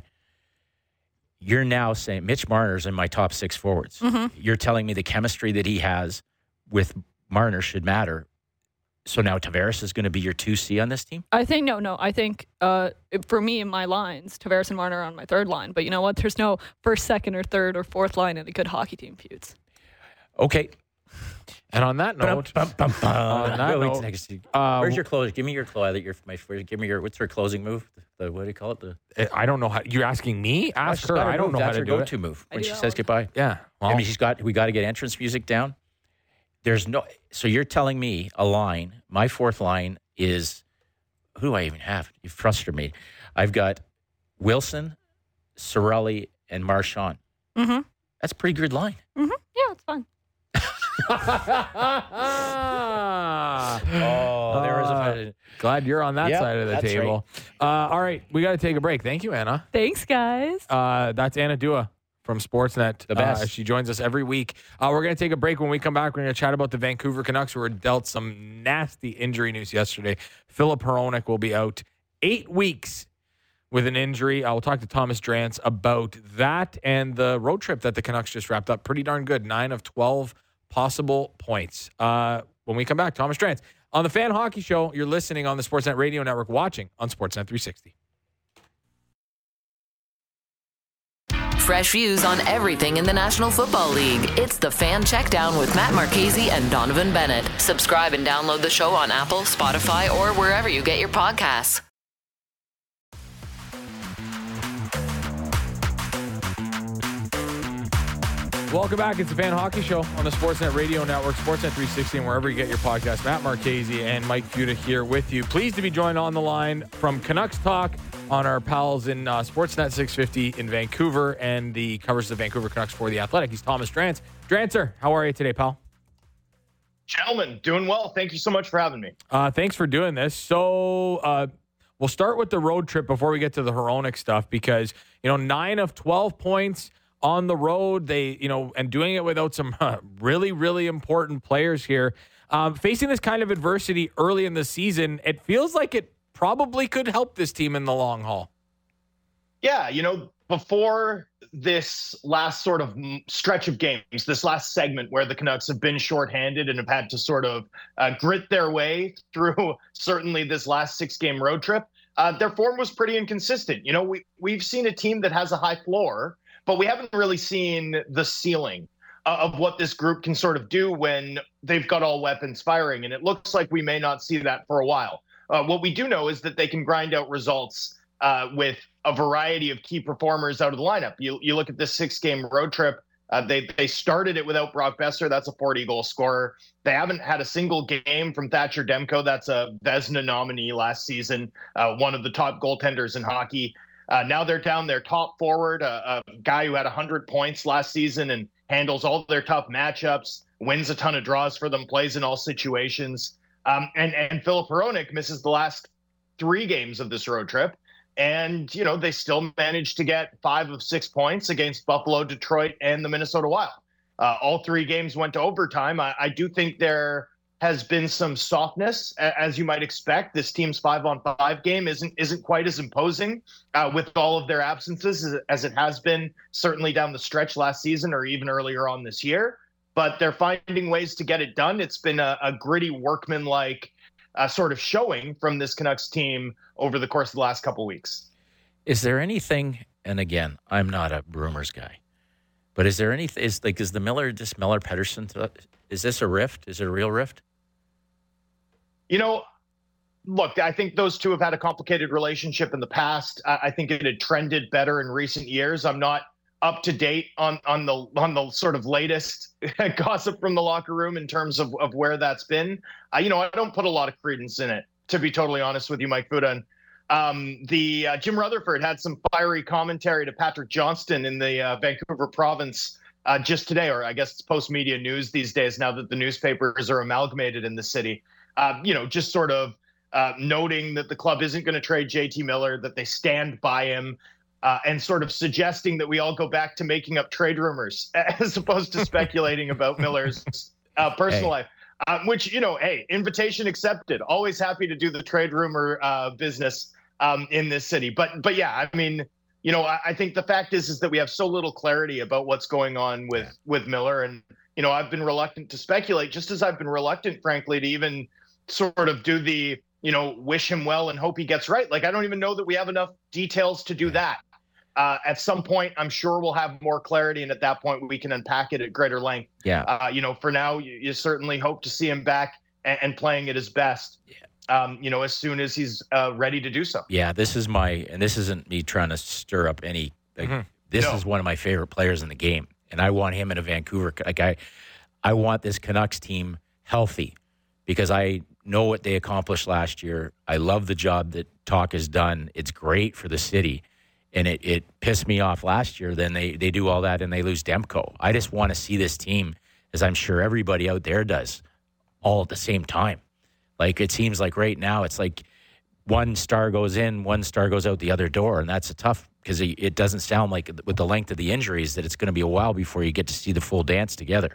You're now saying Mitch Marner's in my top six forwards. Mm-hmm. You're telling me the chemistry that he has with Marner should matter. So now Tavares is going to be your two C on this team? I think no, no. I think uh, it- for me in my lines, Tavares and Marner are on my third line. But you know what? There's no first, second, or third or fourth line in a good hockey team. Feuds. Okay. And on that note, Bum, bum, bum, on that Wait, note, next- uh, where's your close? Give me your close. Your my first. Give me your. What's her closing move? The, what do you call it? The I don't know how. You're asking me? Ask she's her. got her I don't move. know how That's to her do it. go-to move I when do she that says one. goodbye. Yeah. Well, I mean, she's got. We got to get entrance music down. There's no. So you're telling me a line. My fourth line is. Who do I even have? You frustrate me. I've got Wilson, Cirelli, and Marchand. Mm-hmm. That's a pretty good line. Mm-hmm. Yeah, it's fun. Oh, there is a. Uh, glad you're on that Yep, side of the that's table. Uh, all right, we got to take a break. Thank you, Anna. Thanks, guys. Uh, that's Anna Dua from Sportsnet. The best. Uh, she joins us every week. Uh, we're going to take a break. When we come back, we're going to chat about the Vancouver Canucks, who were dealt some nasty injury news yesterday. Filip Hronek will be out eight weeks with an injury. I will talk to Thomas Drance about that and the road trip that the Canucks just wrapped up. Pretty darn good. nine of twelve possible points. Uh, when we come back, Thomas Drance. On the Fan Hockey Show, you're listening on the Sportsnet Radio Network, watching on Sportsnet three sixty. Fresh views on everything in the National Football League. It's the Fan Checkdown with Matt Marchese and Donovan Bennett. Subscribe and download the show on Apple, Spotify, or wherever you get your podcasts. Welcome back. It's the Fan Hockey Show on the Sportsnet Radio Network, Sportsnet three sixty, and wherever you get your podcast. Matt Marchese and Mike Futa here with you. Pleased to be joined on the line from Canucks Talk on our pals in uh, Sportsnet six fifty in Vancouver and the covers the Vancouver Canucks for The Athletic. He's Thomas Drance. Drancer, how are you today, pal? Gentlemen, doing well. Thank you so much for having me. Uh, thanks for doing this. So uh, we'll start with the road trip before we get to the Hronek stuff because, you know, nine of twelve points on the road, they, you know, and doing it without some uh, really, really important players here. Um, facing this kind of adversity early in the season, it feels like it probably could help this team in the long haul. Yeah, you know, before this last sort of stretch of games, this last segment where the Canucks have been shorthanded and have had to sort of uh, grit their way through certainly this last six-game road trip, uh, their form was pretty inconsistent. You know, we, we've seen a team that has a high floor, but we haven't really seen the ceiling uh, of what this group can sort of do when they've got all weapons firing. And it looks like we may not see that for a while. Uh, what we do know is that they can grind out results uh, with a variety of key performers out of the lineup. You, you look at this six-game road trip. Uh, they they started it without Brock Besser. That's a forty-goal scorer. They haven't had a single game from Thatcher Demko. That's a Vezina nominee last season, uh, one of the top goaltenders in hockey. Uh, now they're down their top forward, a, a guy who had one hundred points last season and handles all their tough matchups, wins a ton of draws for them, plays in all situations. Um, and, and Filip Hronek misses the last three games of this road trip. And, you know, they still managed to get five of six points against Buffalo, Detroit, and the Minnesota Wild. Uh, all three games went to overtime. I, I do think there has been some softness, as you might expect. This team's five-on-five game isn't isn't quite as imposing uh, with all of their absences as, as it has been certainly down the stretch last season or even earlier on this year. But they're finding ways to get it done. It's been a, a gritty, workman-like uh, sort of showing from this Canucks team over the course of the last couple weeks. Is there anything? And again, I'm not a rumors guy, but is there anything? Is like is the Miller this Miller Pettersson? Is this a rift? Is it a real rift? You know, look, I think those two have had a complicated relationship in the past. I think it had trended better in recent years. I'm not up to date on on the on the sort of latest gossip from the locker room in terms of, of where that's been. Uh, you know, I don't put a lot of credence in it, to be totally honest with you, Mike Futa. And um, the uh, Jim Rutherford had some fiery commentary to Patrick Johnston in the uh, Vancouver province uh, just today, or I guess it's post-media news these days now that the newspapers are amalgamated in the city. Uh, you know, just sort of uh, noting that the club isn't going to trade J T Miller, that they stand by him, uh, and sort of suggesting that we all go back to making up trade rumors as opposed to speculating about Miller's uh, personal hey. life. Uh, which, you know, hey, invitation accepted. Always happy to do the trade rumor uh, business um, in this city. But, but yeah, I mean, you know, I, I think the fact is, is that we have so little clarity about what's going on with, yeah. with Miller. And, you know, I've been reluctant to speculate, just as I've been reluctant, frankly, to even sort of do the, you know, wish him well and hope he gets right. Like, I don't even know that we have enough details to do that. Uh, at some point, I'm sure we'll have more clarity, and at that point, we can unpack it at greater length. Yeah. Uh, you know, for now, you, you certainly hope to see him back and, and playing at his best. Yeah. Um, you know, as soon as he's uh, ready to do so. Yeah, this is my, and this isn't me trying to stir up any. Like, Mm-hmm. this No. is one of my favorite players in the game, and I want him in a Vancouver. Like I, I want this Canucks team healthy because I know what they accomplished last year. I love the job that Talk has done. It's great for the city. And it, it pissed me off last year. Then they, they do all that and they lose Demko. I just want to see this team, as I'm sure everybody out there does, all at the same time. Like it seems like right now it's like one star goes in, one star goes out the other door. And that's a tough because it, it doesn't sound like with the length of the injuries that it's going to be a while before you get to see the full dance together.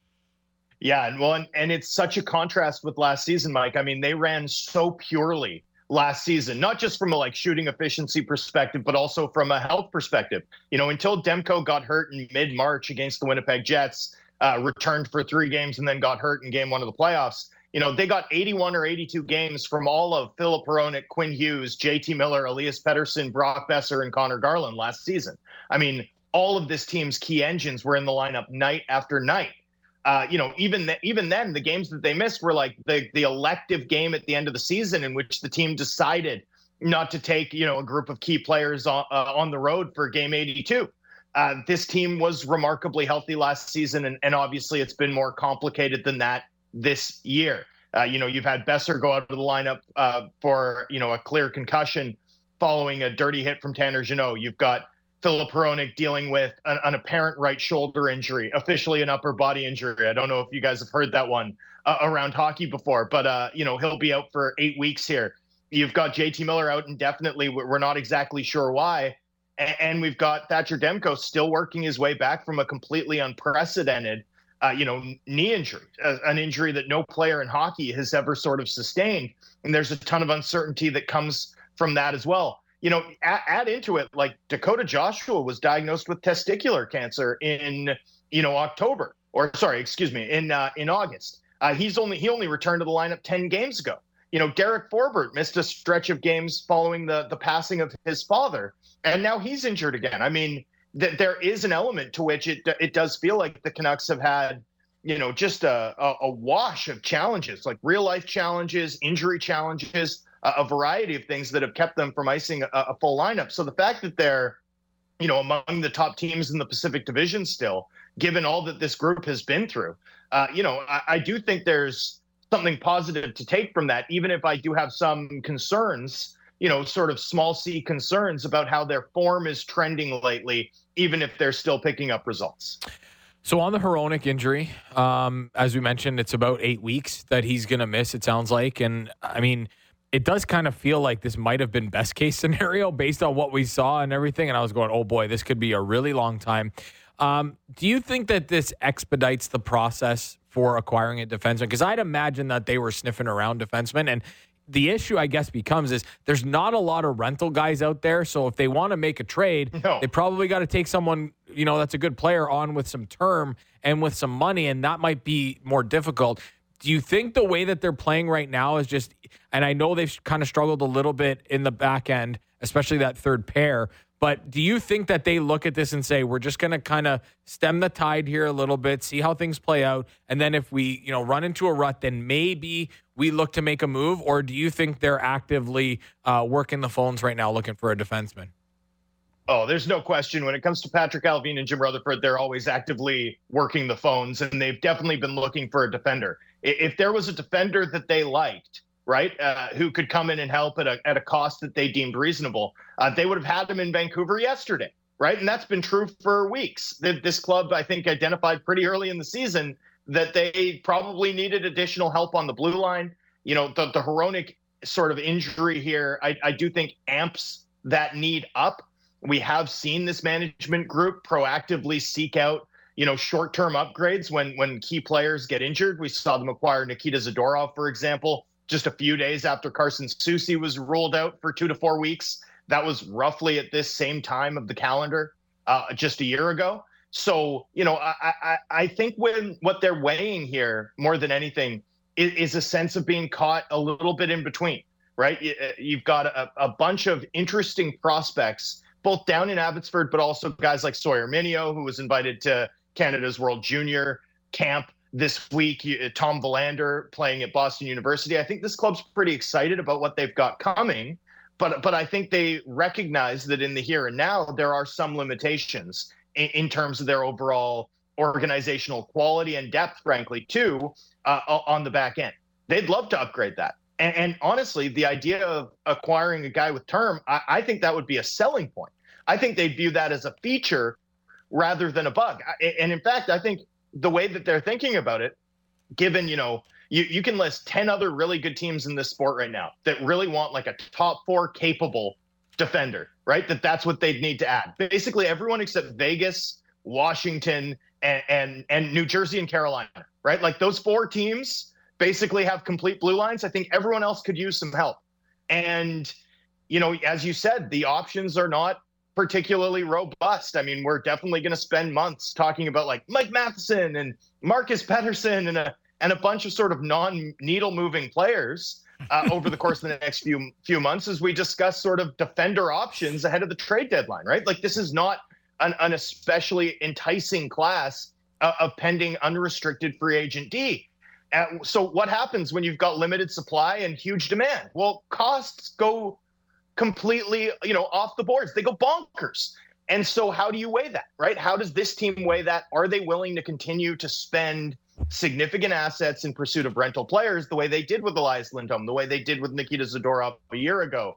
Yeah, and well, and, and it's such a contrast with last season, Mike. I mean, they ran so purely last season, not just from a like shooting efficiency perspective, but also from a health perspective. You know, until Demko got hurt in mid-March against the Winnipeg Jets, uh, returned for three games and then got hurt in game one of the playoffs. You know, they got eighty-one or eighty-two games from all of Philip Hronek, Quinn Hughes, J T Miller, Elias Pettersson, Brock Besser, and Connor Garland last season. I mean, all of this team's key engines were in the lineup night after night. Uh, you know, even th- even then, the games that they missed were like the the elective game at the end of the season in which the team decided not to take, you know, a group of key players on, uh, on the road for game eighty-two. Uh, this team was remarkably healthy last season, and, and obviously it's been more complicated than that this year. Uh, you know, you've had Besser go out of the lineup uh, for, you know, a clear concussion following a dirty hit from Tanner Jeannot. You've got Philip Hronek dealing with an, an apparent right shoulder injury, officially an upper body injury. I don't know if you guys have heard that one uh, around hockey before, but, uh, you know, he'll be out for eight weeks here. You've got J T Miller out indefinitely. We're not exactly sure why. And, and we've got Thatcher Demko still working his way back from a completely unprecedented, uh, you know, knee injury, uh, an injury that no player in hockey has ever sort of sustained. And there's a ton of uncertainty that comes from that as well. You know, add, add into it, like Dakota Joshua was diagnosed with testicular cancer in, you know, October, or sorry, excuse me, in uh, in August. Uh, he's only he only returned to the lineup ten games ago. You know, Derek Forbort missed a stretch of games following the the passing of his father, and now he's injured again. I mean, th- there is an element to which it it does feel like the Canucks have had, you know, just a a, a wash of challenges, like real life challenges, injury challenges, a variety of things that have kept them from icing a, a full lineup. So the fact that they're, you know, among the top teams in the Pacific Division still, given all that this group has been through, uh, you know, I, I do think there's something positive to take from that, even if I do have some concerns, you know, sort of small c concerns about how their form is trending lately, even if they're still picking up results. So on the Hronek injury, um, as we mentioned, it's about eight weeks that he's going to miss, it sounds like. And I mean, it does kind of feel like this might have been best case scenario based on what we saw and everything. And I was going, oh boy, this could be a really long time. Um, do you think that this expedites the process for acquiring a defenseman? Because I'd imagine that they were sniffing around defensemen. And the issue, I guess, becomes is there's not a lot of rental guys out there. So if they want to make a trade, no. they probably got to take someone, you know, that's a good player on with some term and with some money. And that might be more difficult. Do you think the way that they're playing right now is just, and I know they've kind of struggled a little bit in the back end, especially that third pair, but do you think that they look at this and say, we're just going to kind of stem the tide here a little bit, see how things play out, and then if we, you know, run into a rut, then maybe we look to make a move? Or do you think they're actively uh, working the phones right now looking for a defenseman? Oh, there's no question. When it comes to Patrick Allvin and Jim Rutherford, they're always actively working the phones, and they've definitely been looking for a defender. If there was a defender that they liked, right, uh, who could come in and help at a at a cost that they deemed reasonable, uh, they would have had him in Vancouver yesterday, right? And that's been true for weeks. This club, I think, identified pretty early in the season that they probably needed additional help on the blue line. You know, the, the Hronek sort of injury here, I, I do think amps that need up. We have seen this management group proactively seek out, you know, short-term upgrades when when key players get injured. We saw them acquire Nikita Zadorov, for example, just a few days after Carson Soucy was ruled out for two to four weeks. That was roughly at this same time of the calendar uh, just a year ago. So, you know, I, I, I think when what they're weighing here more than anything is, is a sense of being caught a little bit in between, right? You've got a, a bunch of interesting prospects both down in Abbotsford, but also guys like Sawyer Minio, who was invited to Canada's World Junior Camp this week, Tom Valander playing at Boston University. I think this club's pretty excited about what they've got coming, but but I think they recognize that in the here and now, there are some limitations in, in terms of their overall organizational quality and depth, frankly, too, uh, on the back end. They'd love to upgrade that. And, and honestly, the idea of acquiring a guy with term, I, I think that would be a selling point. I think they'd view that as a feature rather than a bug. And in fact, I think the way that they're thinking about it, given, you know, you, you can list ten other really good teams in this sport right now that really want like a top four capable defender, right? That that's what they'd need to add. Basically everyone except Vegas, Washington, and, and, and New Jersey and Carolina, right? Like those four teams basically have complete blue lines. I think everyone else could use some help. And, you know, as you said, the options are not particularly robust. I mean, we're definitely going to spend months talking about like Mike Matheson and Marcus Pettersson and a and a bunch of sort of non-needle moving players uh, over the course of the next few few months as we discuss sort of defender options ahead of the trade deadline, right? Like this is not an, an especially enticing class uh, of pending unrestricted free agent D. Uh, so what happens when you've got limited supply and huge demand? Well, costs go completely, you know, off the boards. They go bonkers. And so how do you weigh that, right? How does this team weigh that? Are they willing to continue to spend significant assets in pursuit of rental players the way they did with Elias Lindholm, the way they did with Nikita Zadorov a year ago?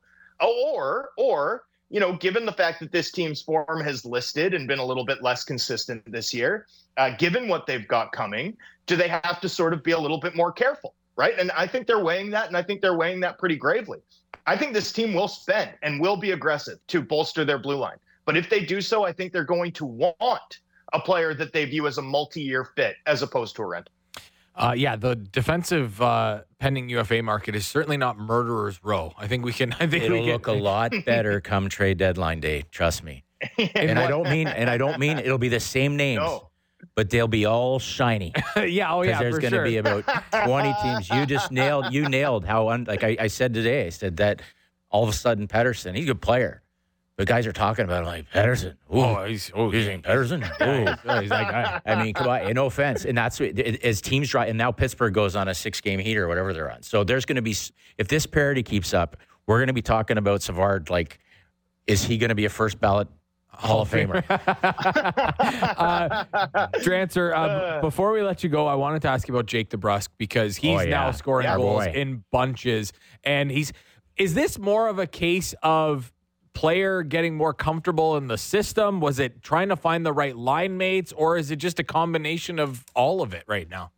Or, or, you know, given the fact that this team's form has listed and been a little bit less consistent this year, uh, given what they've got coming, do they have to sort of be a little bit more careful, right? And I think they're weighing that, and I think they're weighing that pretty gravely. I think this team will spend and will be aggressive to bolster their blue line. But if they do so, I think they're going to want a player that they view as a multi-year fit as opposed to a rental. Uh, yeah, the defensive uh, pending U F A market is certainly not murderer's row. I think we can. I think it'll we can, look a lot better come trade deadline day. Trust me. And I don't mean and I don't mean it'll be the same names. No. But they'll be all shiny. yeah, oh yeah, there's for going to sure. be about twenty teams. You just nailed. You nailed how. Un, like I, I said today, I said that all of a sudden Pettersson, he's a good player, but guys are talking about him like Pettersson. Ooh, Oh, he's oh, he's in Pettersson. Ooh. oh, he's that guy. I mean, come on. No offense, and that's what, as teams try. And now Pittsburgh goes on a six-game heater, or whatever they're on. So there's going to be, if this parity keeps up, we're going to be talking about Savard. Like, is he going to be a first ballot Hall of Famer? uh, Drancer, uh, before we let you go, I wanted to ask you about Jake DeBrusk because he's Oh, yeah. now scoring Yeah, goals boy. in bunches. And he's, is this more of a case of player getting more comfortable in the system? Was it trying to find the right line mates, or is it just a combination of all of it right now?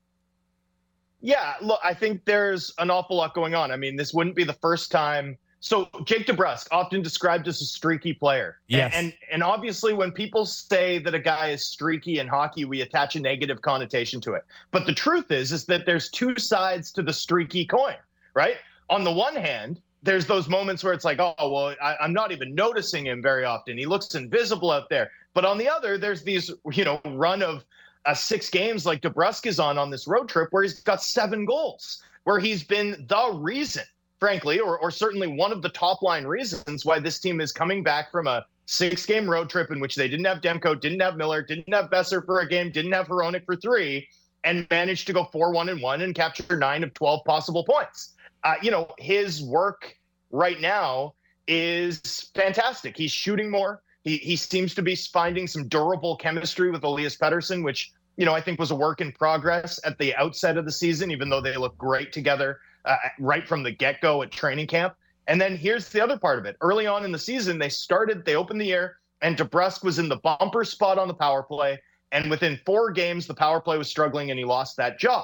Yeah, look, I think there's an awful lot going on. I mean, this wouldn't be the first time. So Jake DeBrusk, often described as a streaky player. Yes. And, and and obviously when people say that a guy is streaky in hockey, we attach a negative connotation to it. But the truth is, is that there's two sides to the streaky coin, right? On the one hand, there's those moments where it's like, oh, well, I, I'm not even noticing him very often. He looks invisible out there. But on the other, there's these, you know, run of uh, six games like DeBrusk is on on this road trip where he's got seven goals, where he's been the reason, frankly, or, or certainly one of the top line reasons why this team is coming back from a six game road trip in which they didn't have Demko, didn't have Miller, didn't have Besser for a game, didn't have Hronek for three, and managed to go four one and one and capture nine of twelve possible points. Uh, you know, his work right now is fantastic. He's shooting more. He he seems to be finding some durable chemistry with Elias Pettersson, which, you know, I think was a work in progress at the outset of the season, even though they look great together uh, right from the get-go at training camp. And then here's the other part of it. Early on in the season, they started, they opened the year, and DeBrusk was in the bumper spot on the power play. And within four games, the power play was struggling and he lost that job.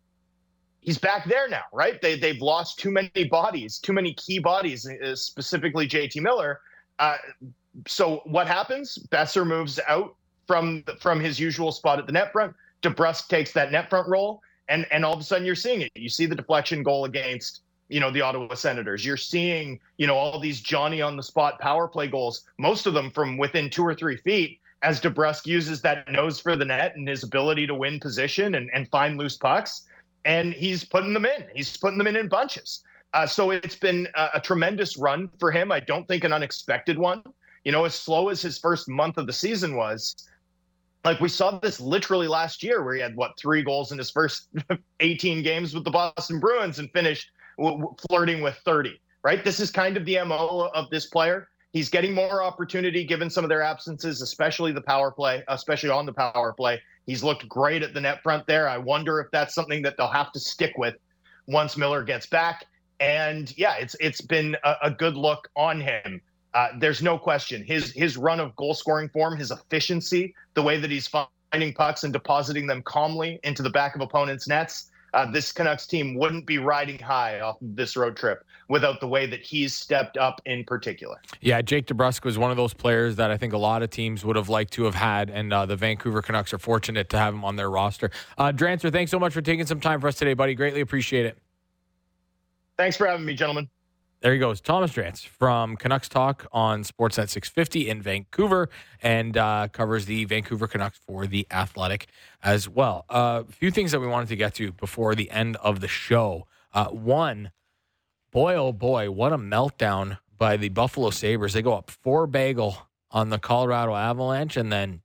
He's back there now, right? They, they've lost too many bodies, too many key bodies, specifically J T Miller. Uh, so what happens? Besser moves out from the, from his usual spot at the net front. DeBrusk takes that net front role, and, and all of a sudden you're seeing it. You see the deflection goal against, you know, the Ottawa Senators. You're seeing, you know, all these Johnny on the spot power play goals, most of them from within two or three feet, as DeBrusk uses that nose for the net and his ability to win position and, and find loose pucks. And he's putting them in. He's putting them in in bunches. Uh, so it's been a, a tremendous run for him. I don't think an unexpected one. You know, as slow as his first month of the season was, like we saw this literally last year where he had, what, three goals in his first eighteen games with the Boston Bruins and finished w- w- flirting with thirty, right? This is kind of the M O of this player. He's getting more opportunity given some of their absences, especially the power play, especially on the power play. He's looked great at the net front there. I wonder if that's something that they'll have to stick with once Miller gets back. And yeah, it's it's been a, a good look on him. Uh, there's no question. His his run of goal scoring form, his efficiency, the way that he's finding pucks and depositing them calmly into the back of opponents' nets. Uh, this Canucks team wouldn't be riding high off of this road trip without the way that he's stepped up in particular. Yeah, Jake DeBrusk was one of those players that I think a lot of teams would have liked to have had, and uh, the Vancouver Canucks are fortunate to have him on their roster. Uh, Drancer, thanks so much for taking some time for us today, buddy. Greatly appreciate it. Thanks for having me, gentlemen. There he goes, Thomas Drance from Canucks Talk on Sportsnet six fifty in Vancouver, and uh, covers the Vancouver Canucks for The Athletic as well. A uh, few things that we wanted to get to before the end of the show. Uh, one, boy, oh boy, what a meltdown by the Buffalo Sabres. They go up four bagel on the Colorado Avalanche, and then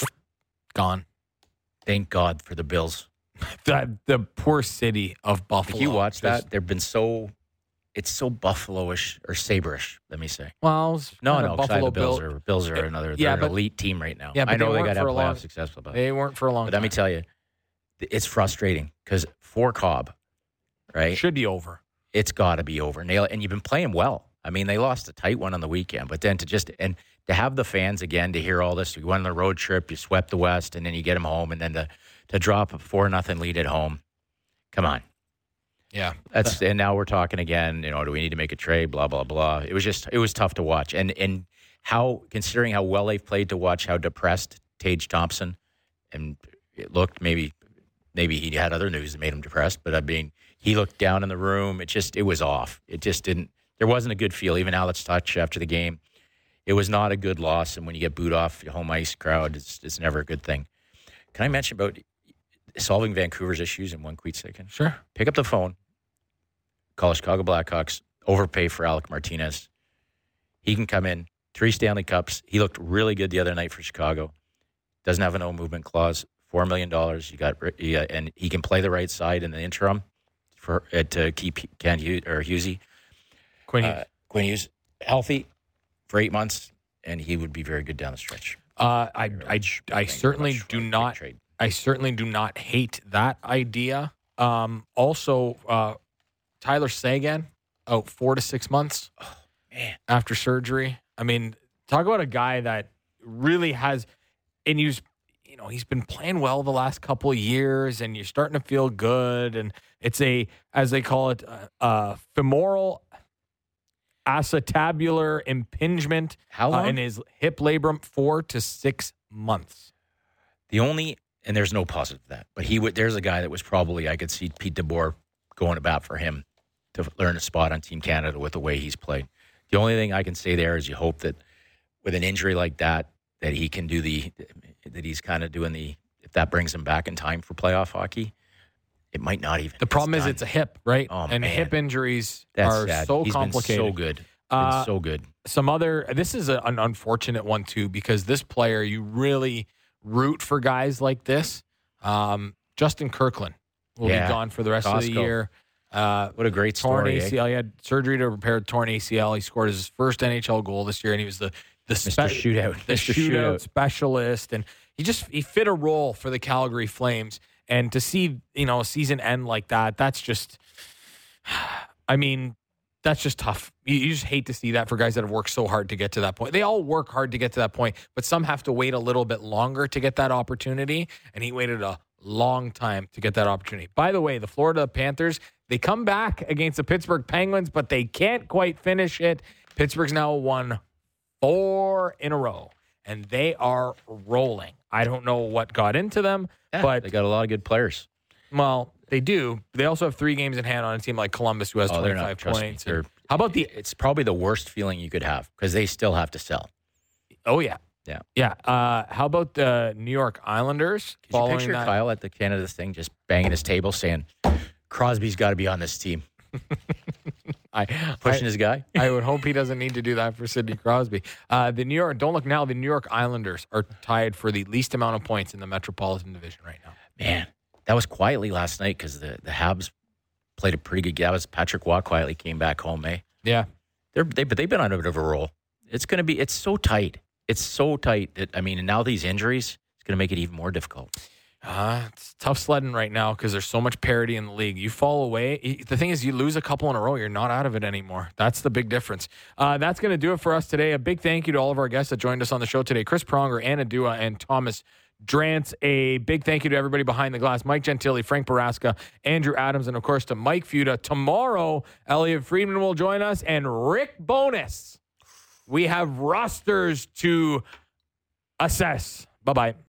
gone. Thank God for the Bills. the, the poor city of Buffalo. If you watch Just, that, they've been so... It's so Buffalo-ish or Sabre-ish, let me say. Well, no, no, Buffalo the Bills Bill, are Bills are another yeah, they're but, an elite team right now. Yeah, but I know they, they got to have playoff long, success with that. They weren't for a long but time. Let me tell you, it's frustrating because for Cobb, right? Should be over. It's got to be over. And, they, and you've been playing well. I mean, they lost a tight one on the weekend, but then to just and to have the fans again to hear all this. You went on the road trip, you swept the West, and then you get them home, and then to to drop a four nothing lead at home. Come on. Yeah, that's and now we're talking again. You know, do we need to make a trade? Blah blah blah. It was just it was tough to watch, and and how considering how well they've played to watch how depressed Tage Thompson, and it looked maybe maybe he had other news that made him depressed, but I mean he looked down in the room. It just it was off. It just didn't. There wasn't a good feel. Even Alex Touch after the game, it was not a good loss. And when you get booed off your home ice crowd, it's it's never a good thing. Can I mention about solving Vancouver's issues in one quick second? Sure. Pick up the phone. Call Chicago Blackhawks, overpay for Alec Martinez. He can come in, three Stanley Cups. He looked really good the other night for Chicago. Doesn't have a no movement clause, four million dollars. You got, yeah, and he can play the right side in the interim for uh, to keep Ken Hughes or Hughesy. Quinn Hughes. Uh, Quinn Hughes healthy for eight months, and he would be very good down the stretch. Uh, I, I, I certainly do not. I certainly do not hate that idea. Um, also, uh, Tyler Seguin out four to six months oh, man. after surgery. I mean, talk about a guy that really has, and he's, you know, he's been playing well the last couple of years, and you're starting to feel good. And it's a, as they call it, uh, uh, femoral acetabular impingement. How long? Uh, in his hip labrum, four to six months. The only, and there's no positive to that, but he would. There's a guy that was probably I could see Pete DeBoer going about for him to learn a spot on Team Canada with the way he's played. The only thing I can say there is you hope that with an injury like that, that he can do the, that he's kind of doing the, if that brings him back in time for playoff hockey, it might not even. The problem is it's a hip, right? Oh, and man. hip injuries That's are sad. so He's complicated. Been so good. Been Uh, so good. Some other, this is a, an unfortunate one too, because this player, you really root for guys like this. Um, Justin Kirkland will Yeah. be gone for the rest Costco. of the year. Uh, What a great torn story. A C L. Eh? He had surgery to repair a torn A C L. He scored his first N H L goal this year, and he was the the Mister spe- Shootout. the Mister shootout, Shootout. specialist, and he just he fit a role for the Calgary Flames. And to see you know a season end like that, that's just, I mean, that's just tough. You, you just hate to see that for guys that have worked so hard to get to that point. They all work hard to get to that point, but some have to wait a little bit longer to get that opportunity. And he waited a long time to get that opportunity. By the way, the Florida Panthers, they come back against the Pittsburgh Penguins, but they can't quite finish it. Pittsburgh's now won four in a row, and they are rolling. I don't know what got into them, Yeah, but they got a lot of good players. well, they do. They also have three games in hand on a team like Columbus, who has Oh, they're twenty-five not. Trust me. points. They're- And how about the? It's probably the worst feeling you could have because they still have to sell. Oh yeah, Yeah. yeah. Uh, how about the New York Islanders? Could you following picture that? Kyle at the Canada thing just banging his table saying, Crosby's got to be on this team? I, Pushing I, his guy. I would hope he doesn't need to do that for Sidney Crosby. Uh, the New York, don't look now, the New York Islanders are tied for the least amount of points in the Metropolitan Division right now. Man, that was quietly last night because the, the Habs played a pretty good game. That was Patrick Waugh quietly came back home, eh? Yeah. They're, they, but they've been on a bit of a roll. It's going to be, it's so tight. It's so tight that, I mean, and now these injuries, it's going to make it even more difficult. Uh, it's tough sledding right now because there's so much parity in the league. You fall away. The thing is, you lose a couple in a row, you're not out of it anymore. That's the big difference. Uh, that's going to do it for us today. A big thank you to all of our guests that joined us on the show today. Chris Pronger, Anna Dua, and Thomas Drance. A big thank you to everybody behind the glass. Mike Gentili, Frank Baraska, Andrew Adams, and of course to Mike Fuda. Tomorrow, Elliot Friedman will join us, and Rick Bowness. We have rosters to assess. Bye-bye.